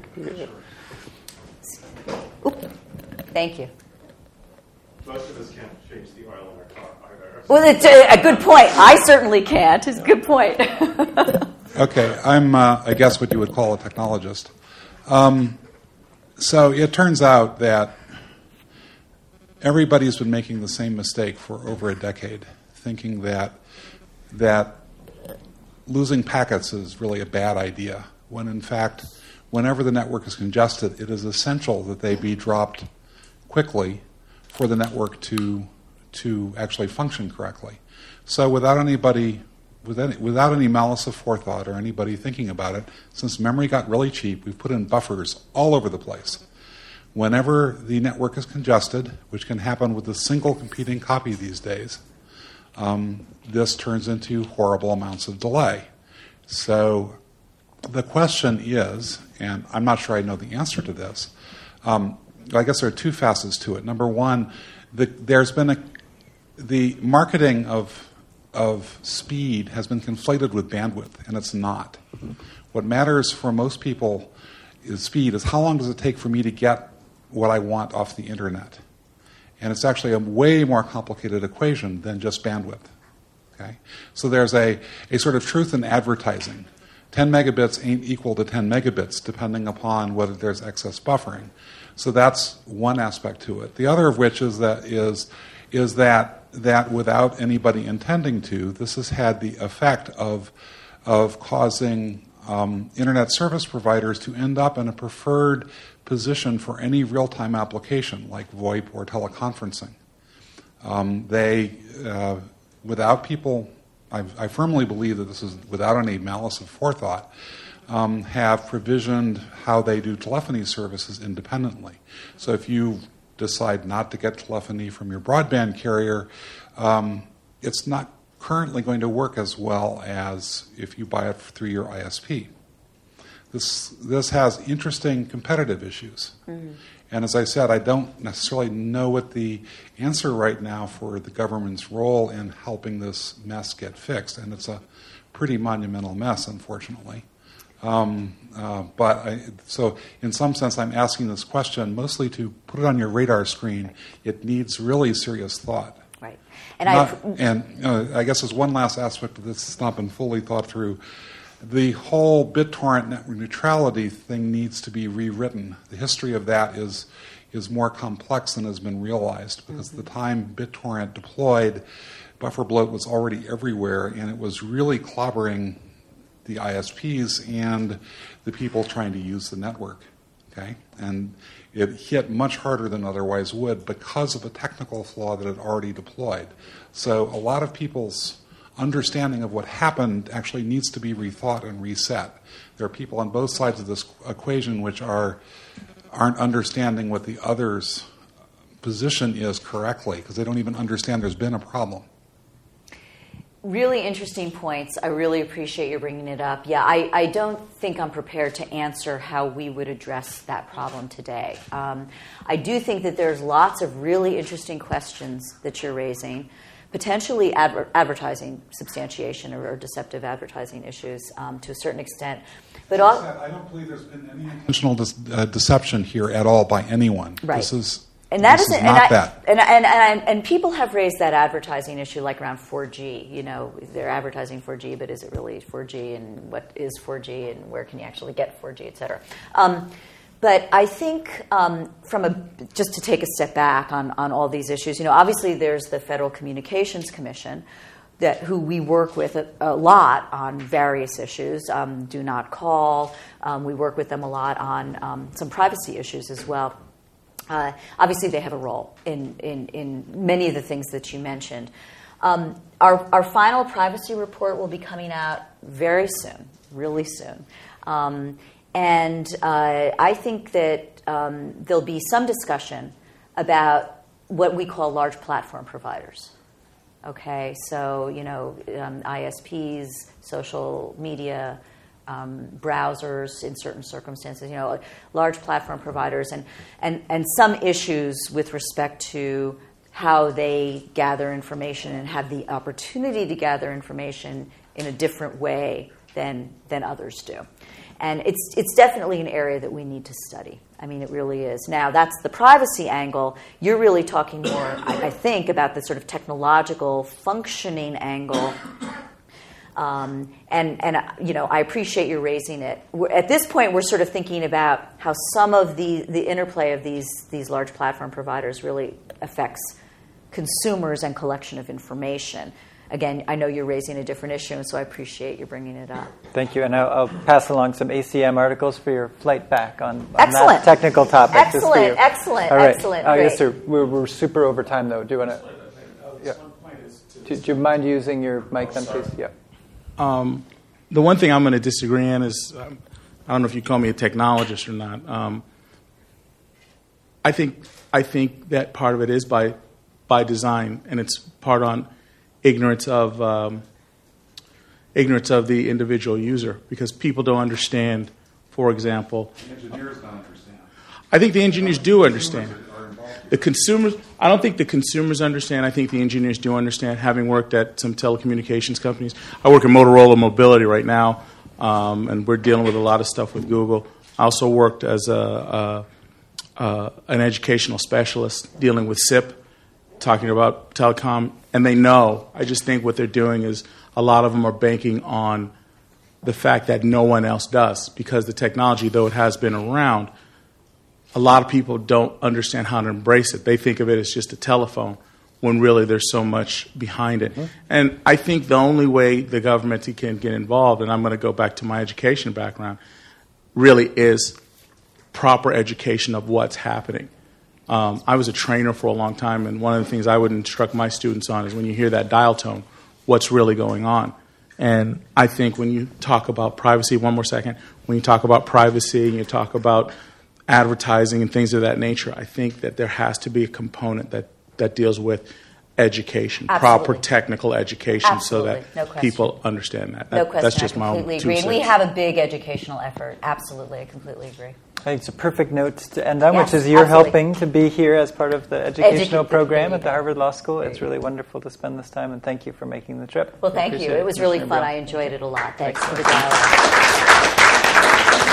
Sure. Thank you. Most of us can't change the oil in our car either. Well, it's a, a good point. I certainly can't. It's a good point. Okay, I'm, uh, I guess, what you would call a technologist. Um, so it turns out that everybody's been making the same mistake for over a decade, thinking that that losing packets is really a bad idea when in fact, whenever the network is congested, it is essential that they be dropped quickly for the network to to actually function correctly. So without anybody, with any, without any malice of forethought or anybody thinking about it, since memory got really cheap, we've put in buffers all over the place. Whenever the network is congested, which can happen with a single competing copy these days, um, this turns into horrible amounts of delay. So the question is, and I'm not sure I know the answer to this, um, I guess there are two facets to it. Number one, the, there's been a the marketing of of speed has been conflated with bandwidth, and it's not. What matters for most people is speed, is how long does it take for me to get what I want off the internet. And it's actually a way more complicated equation than just bandwidth. Okay? So there's a, a sort of truth in advertising. ten megabits ain't equal to ten megabits, depending upon whether there's excess buffering. So that's one aspect to it. The other of which is that is is that that without anybody intending to, this has had the effect of of causing um, internet service providers to end up in a preferred position for any real-time application like VoIP or teleconferencing. Um, they, uh, without people, I, I firmly believe that this is without any malice of forethought, um, have provisioned how they do telephony services independently. So if you decide not to get telephony from your broadband carrier, um, it's not currently going to work as well as if you buy it through your I S P. This this has interesting competitive issues. Mm-hmm. And as I said, I don't necessarily know what the answer right now for the government's role in helping this mess get fixed. And it's a pretty monumental mess, unfortunately. Um, uh, but I, so in some sense, I'm asking this question mostly to put it on your radar screen. It needs really serious thought. Right. And not, I and uh, I guess there's one last aspect of this that's not been fully thought through. The whole BitTorrent network neutrality thing needs to be rewritten. The history of that is is more complex than has been realized, because mm-hmm. at the time BitTorrent deployed, buffer bloat was already everywhere, and it was really clobbering the I S Ps and the people trying to use the network. Okay, and it hit much harder than otherwise would because of a technical flaw that had already deployed. So a lot of people's understanding of what happened actually needs to be rethought and reset. There are people on both sides of this equation which are aren't understanding what the other's position is correctly, because they don't even understand there's been a problem. Really interesting points. I really appreciate you bringing it up. Yeah, I, I don't think I'm prepared to answer how we would address that problem today. Um, I do think that there's lots of really interesting questions that you're raising, potentially adver- advertising substantiation or, or deceptive advertising issues um, to a certain extent. But all, I don't believe there's been any intentional de- uh, deception here at all by anyone. Right. This is And that this isn't, is not and, I, that. And, and, and, and people have raised that advertising issue, like around four G. You know, they're advertising four G, but is it really four G? And what is four G? And where can you actually get four G, et cetera? Um, but I think, um, from a just to take a step back on, on all these issues, you know, obviously there's the Federal Communications Commission, that who we work with a, a lot on various issues. Um, do not call. Um, we work with them a lot on um, some privacy issues as well. Uh, obviously, they have a role in, in, in many of the things that you mentioned. Um, our, our final privacy report will be coming out very soon, really soon. Um, and uh, I think that um, there'll be some discussion about what we call large platform providers. Okay, so, you know, um, I S Ps, social media, Um, browsers in certain circumstances, you know, large platform providers, and, and, and some issues with respect to how they gather information and have the opportunity to gather information in a different way than than others do. And it's it's definitely an area that we need to study. I mean, it really is. Now, that's the privacy angle. You're really talking more, I, I think, about the sort of technological functioning angle. Um, and, and uh, you know, I appreciate you raising it. We're, at this point, we're sort of thinking about how some of the, the interplay of these, these large platform providers really affects consumers and collection of information. again, I know you're raising a different issue, and so I appreciate you bringing it up. Thank you, and I'll, I'll pass along some A C M articles for your flight back on, on Excellent. that technical topic. Excellent, just for you. excellent, All right. excellent. Uh, great. yes, sir. We're, we're super over time, though. Do you want to? Yeah. Do, do you mind using your mic, then, please? Yeah. Um, the one thing I'm going to disagree in is, um, I don't know if you call me a technologist or not. Um, I think I think that part of it is by by design, and it's part on ignorance of um, ignorance of the individual user, because people don't understand. For example, The engineers don't understand. I think the engineers do understand. The consumers, I don't think the consumers understand. I think the engineers do understand, having worked at some telecommunications companies. I work at Motorola Mobility right now, um, and we're dealing with a lot of stuff with Google. I also worked as a, a, a an educational specialist dealing with S I P, talking about telecom, and they know. I just think what they're doing is a lot of them are banking on the fact that no one else does, because the technology, though it has been around, a lot of people don't understand how to embrace it. They think of it as just a telephone, when really there's so much behind it. Mm-hmm. And I think the only way the government can get involved, and I'm going to go back to my education background, really is proper education of what's happening. Um, I was a trainer for a long time, and one of the things I would instruct my students on is when you hear that dial tone, what's really going on. And I think when you talk about privacy, one more second, when you talk about privacy and you talk about advertising and things of that nature, I think that there has to be a component that, that deals with education, Absolutely. proper technical education, Absolutely. so that No question. people understand that. No that question. That's just I my own completely two agree. And we cents. have a big educational effort. Absolutely. I completely agree. I think it's a perfect note to end on, Yes, which is you're absolutely. helping to be here as part of the educational Educate- program there at you the go. Harvard Law School. There It's you really wonderful to spend this time, and thank you for making the trip. Well, We thank you. appreciate It was really Commissioner fun. Brill. I enjoyed it a lot. Thanks for the dialogue.